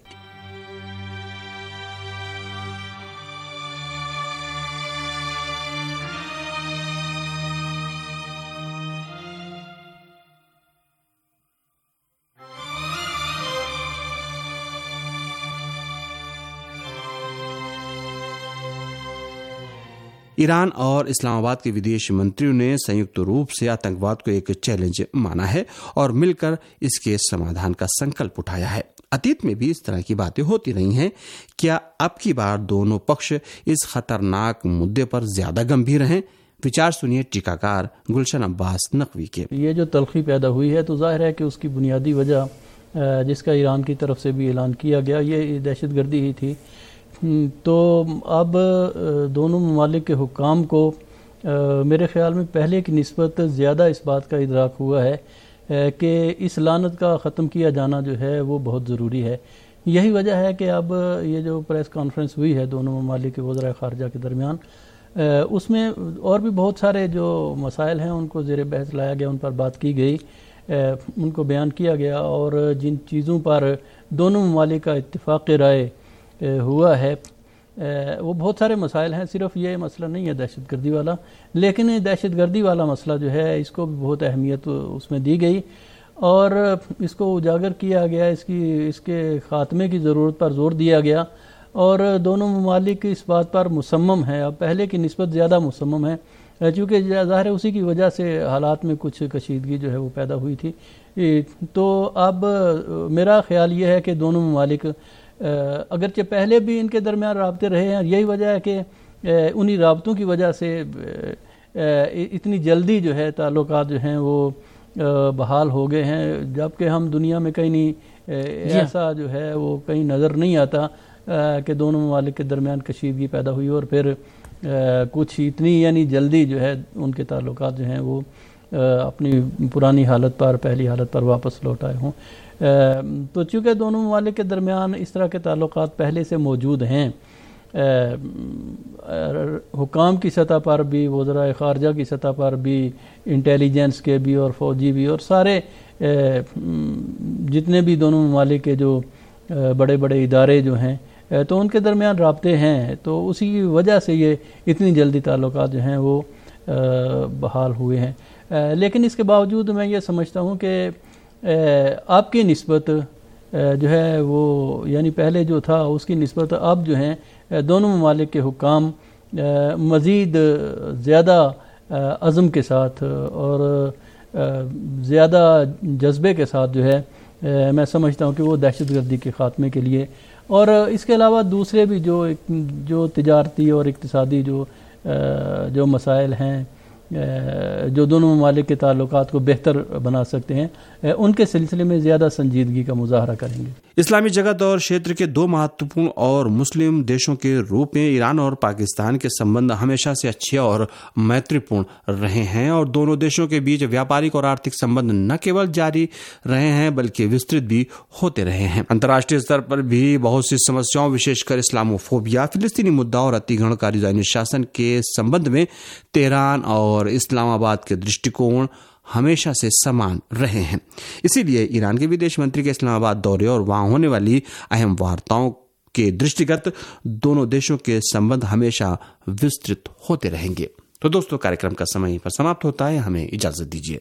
ईरान और इस्लामाबाद के विदेश मंत्रियों ने संयुक्त रूप से आतंकवाद को एक चैलेंज माना है और मिलकर इसके समाधान का संकल्प उठाया है। अतीत में भी इस तरह की बातें होती रही हैं। क्या अब की बार दोनों पक्ष इस खतरनाक मुद्दे पर ज्यादा गंभीर हैं? विचार सुनिए टीकाकार गुलशन अब्बास नकवी के। ये जो तलखी पैदा हुई है तो जाहिर है कि उसकी बुनियादी वजह जिसका ईरान की तरफ से भी ऐलान किया गया ये दहशतगर्दी ही थी। तो अब दोनों ममालिक के हुक्काम को मेरे ख्याल में पहले की निस्बत ज़्यादा इस बात का इदराक हुआ है कि इस लानत का ख़त्म किया जाना जो है वो बहुत ज़रूरी है। यही वजह है कि अब ये जो प्रेस कॉन्फ्रेंस हुई है दोनों ममालिक के वज़राए ख़ारिजा के दरमियान, उसमें और भी बहुत सारे जो मसाइल हैं उनको ज़ेर बहस लाया गया, उन पर बात की गई, उनको बयान किया गया और जिन चीज़ों पर दोनों ममालिक का इत्तिफ़ाक़ राय हुआ है वो बहुत सारे मसाइल हैं। सिर्फ ये मसला नहीं है दहशतगर्दी वाला, लेकिन दहशतगर्दी वाला मसला जो है इसको भी बहुत अहमियत उसमें दी गई और इसको उजागर किया गया, इसकी इसके ख़ात्मे की ज़रूरत पर जोर दिया गया और दोनों ममालिक इस बात पर मुसम्मम है, अब पहले की निस्बत ज़्यादा मुसम्मम है, चूँकि ज़ाहिर है उसी की वजह से हालात में कुछ कशीदगी जो है वो पैदा हुई थी। तो अब मेरा ख्याल ये है कि दोनों ममालिक अगरचे पहले भी इनके दरमियान राब्ते रहे हैं, यही वजह है कि उन्हीं राब्तों की वजह से इतनी जल्दी जो है ताल्लुकात जो हैं वो बहाल हो गए हैं, जबकि हम दुनिया में कहीं नहीं ऐसा जो है वो कहीं नज़र नहीं आता कि दोनों ममालिक के दरमियान कशीदगी पैदा हुई और फिर कुछ इतनी यानी जल्दी जो है उनके ताल्लुकात जो हैं वो अपनी पुरानी हालत पर, पहली हालत पर वापस लौट आए हों। तो चूँकि दोनों ममालिक के दरमियान इस तरह के ताल्लुकात पहले से मौजूद हैं, हुकाम की सतह पर भी, वज़राए ख़ारिजा की सतह पर भी, इंटेलिजेंस के भी और फ़ौजी भी और सारे जितने भी दोनों ममालिक के जो बड़े बड़े इदारे जो हैं तो उनके दरमियान राब्ते हैं, तो उसी की वजह से ये इतनी जल्दी ताल्लुकात जो हैं वो बहाल हुए हैं। लेकिन इसके बावजूद मैं ये समझता हूँ कि आपकी निस्बत जो है वो यानी पहले जो था उसकी निस्बत अब जो है दोनों ममालिक के हुक्काम मज़ीद ज़्यादा अज़म के साथ और ज़्यादा जज्बे के साथ जो है मैं समझता हूँ कि वो दहशतगर्दी के ख़ात्मे के लिए और इसके अलावा दूसरे भी जो जो तिजारती और इक़्तिसादी जो जो मसाइल हैं जो दोनों ममालिक के ताल्लुकात को बेहतर बना सकते हैं, उनके सिलसिले में ज़्यादा संजीदगी का मुजाहरा करेंगे। इस्लामी जगत और क्षेत्र के दो महत्वपूर्ण और मुस्लिम देशों के रूप में ईरान और पाकिस्तान के संबंध हमेशा से अच्छे और मैत्रीपूर्ण रहे हैं और दोनों देशों के बीच व्यापारिक और आर्थिक संबंध न केवल जारी रहे हैं बल्कि विस्तृत भी होते रहे हैं। अंतर्राष्ट्रीय स्तर पर भी बहुत सी समस्याओं, विशेषकर इस्लामोफोबिया, फिलिस्तीनी मुद्दा और अतिगणकारी ज़ायनी शासन के संबंध में तेहरान और इस्लामाबाद के दृष्टिकोण हमेशा से समान रहे हैं। इसीलिए ईरान के विदेश मंत्री के इस्लामाबाद दौरे और वहां होने वाली अहम वार्ताओं के दृष्टिगत दोनों देशों के संबंध हमेशा विस्तृत होते रहेंगे। तो दोस्तों, कार्यक्रम का समय यहीं पर समाप्त होता है। हमें इजाजत दीजिए।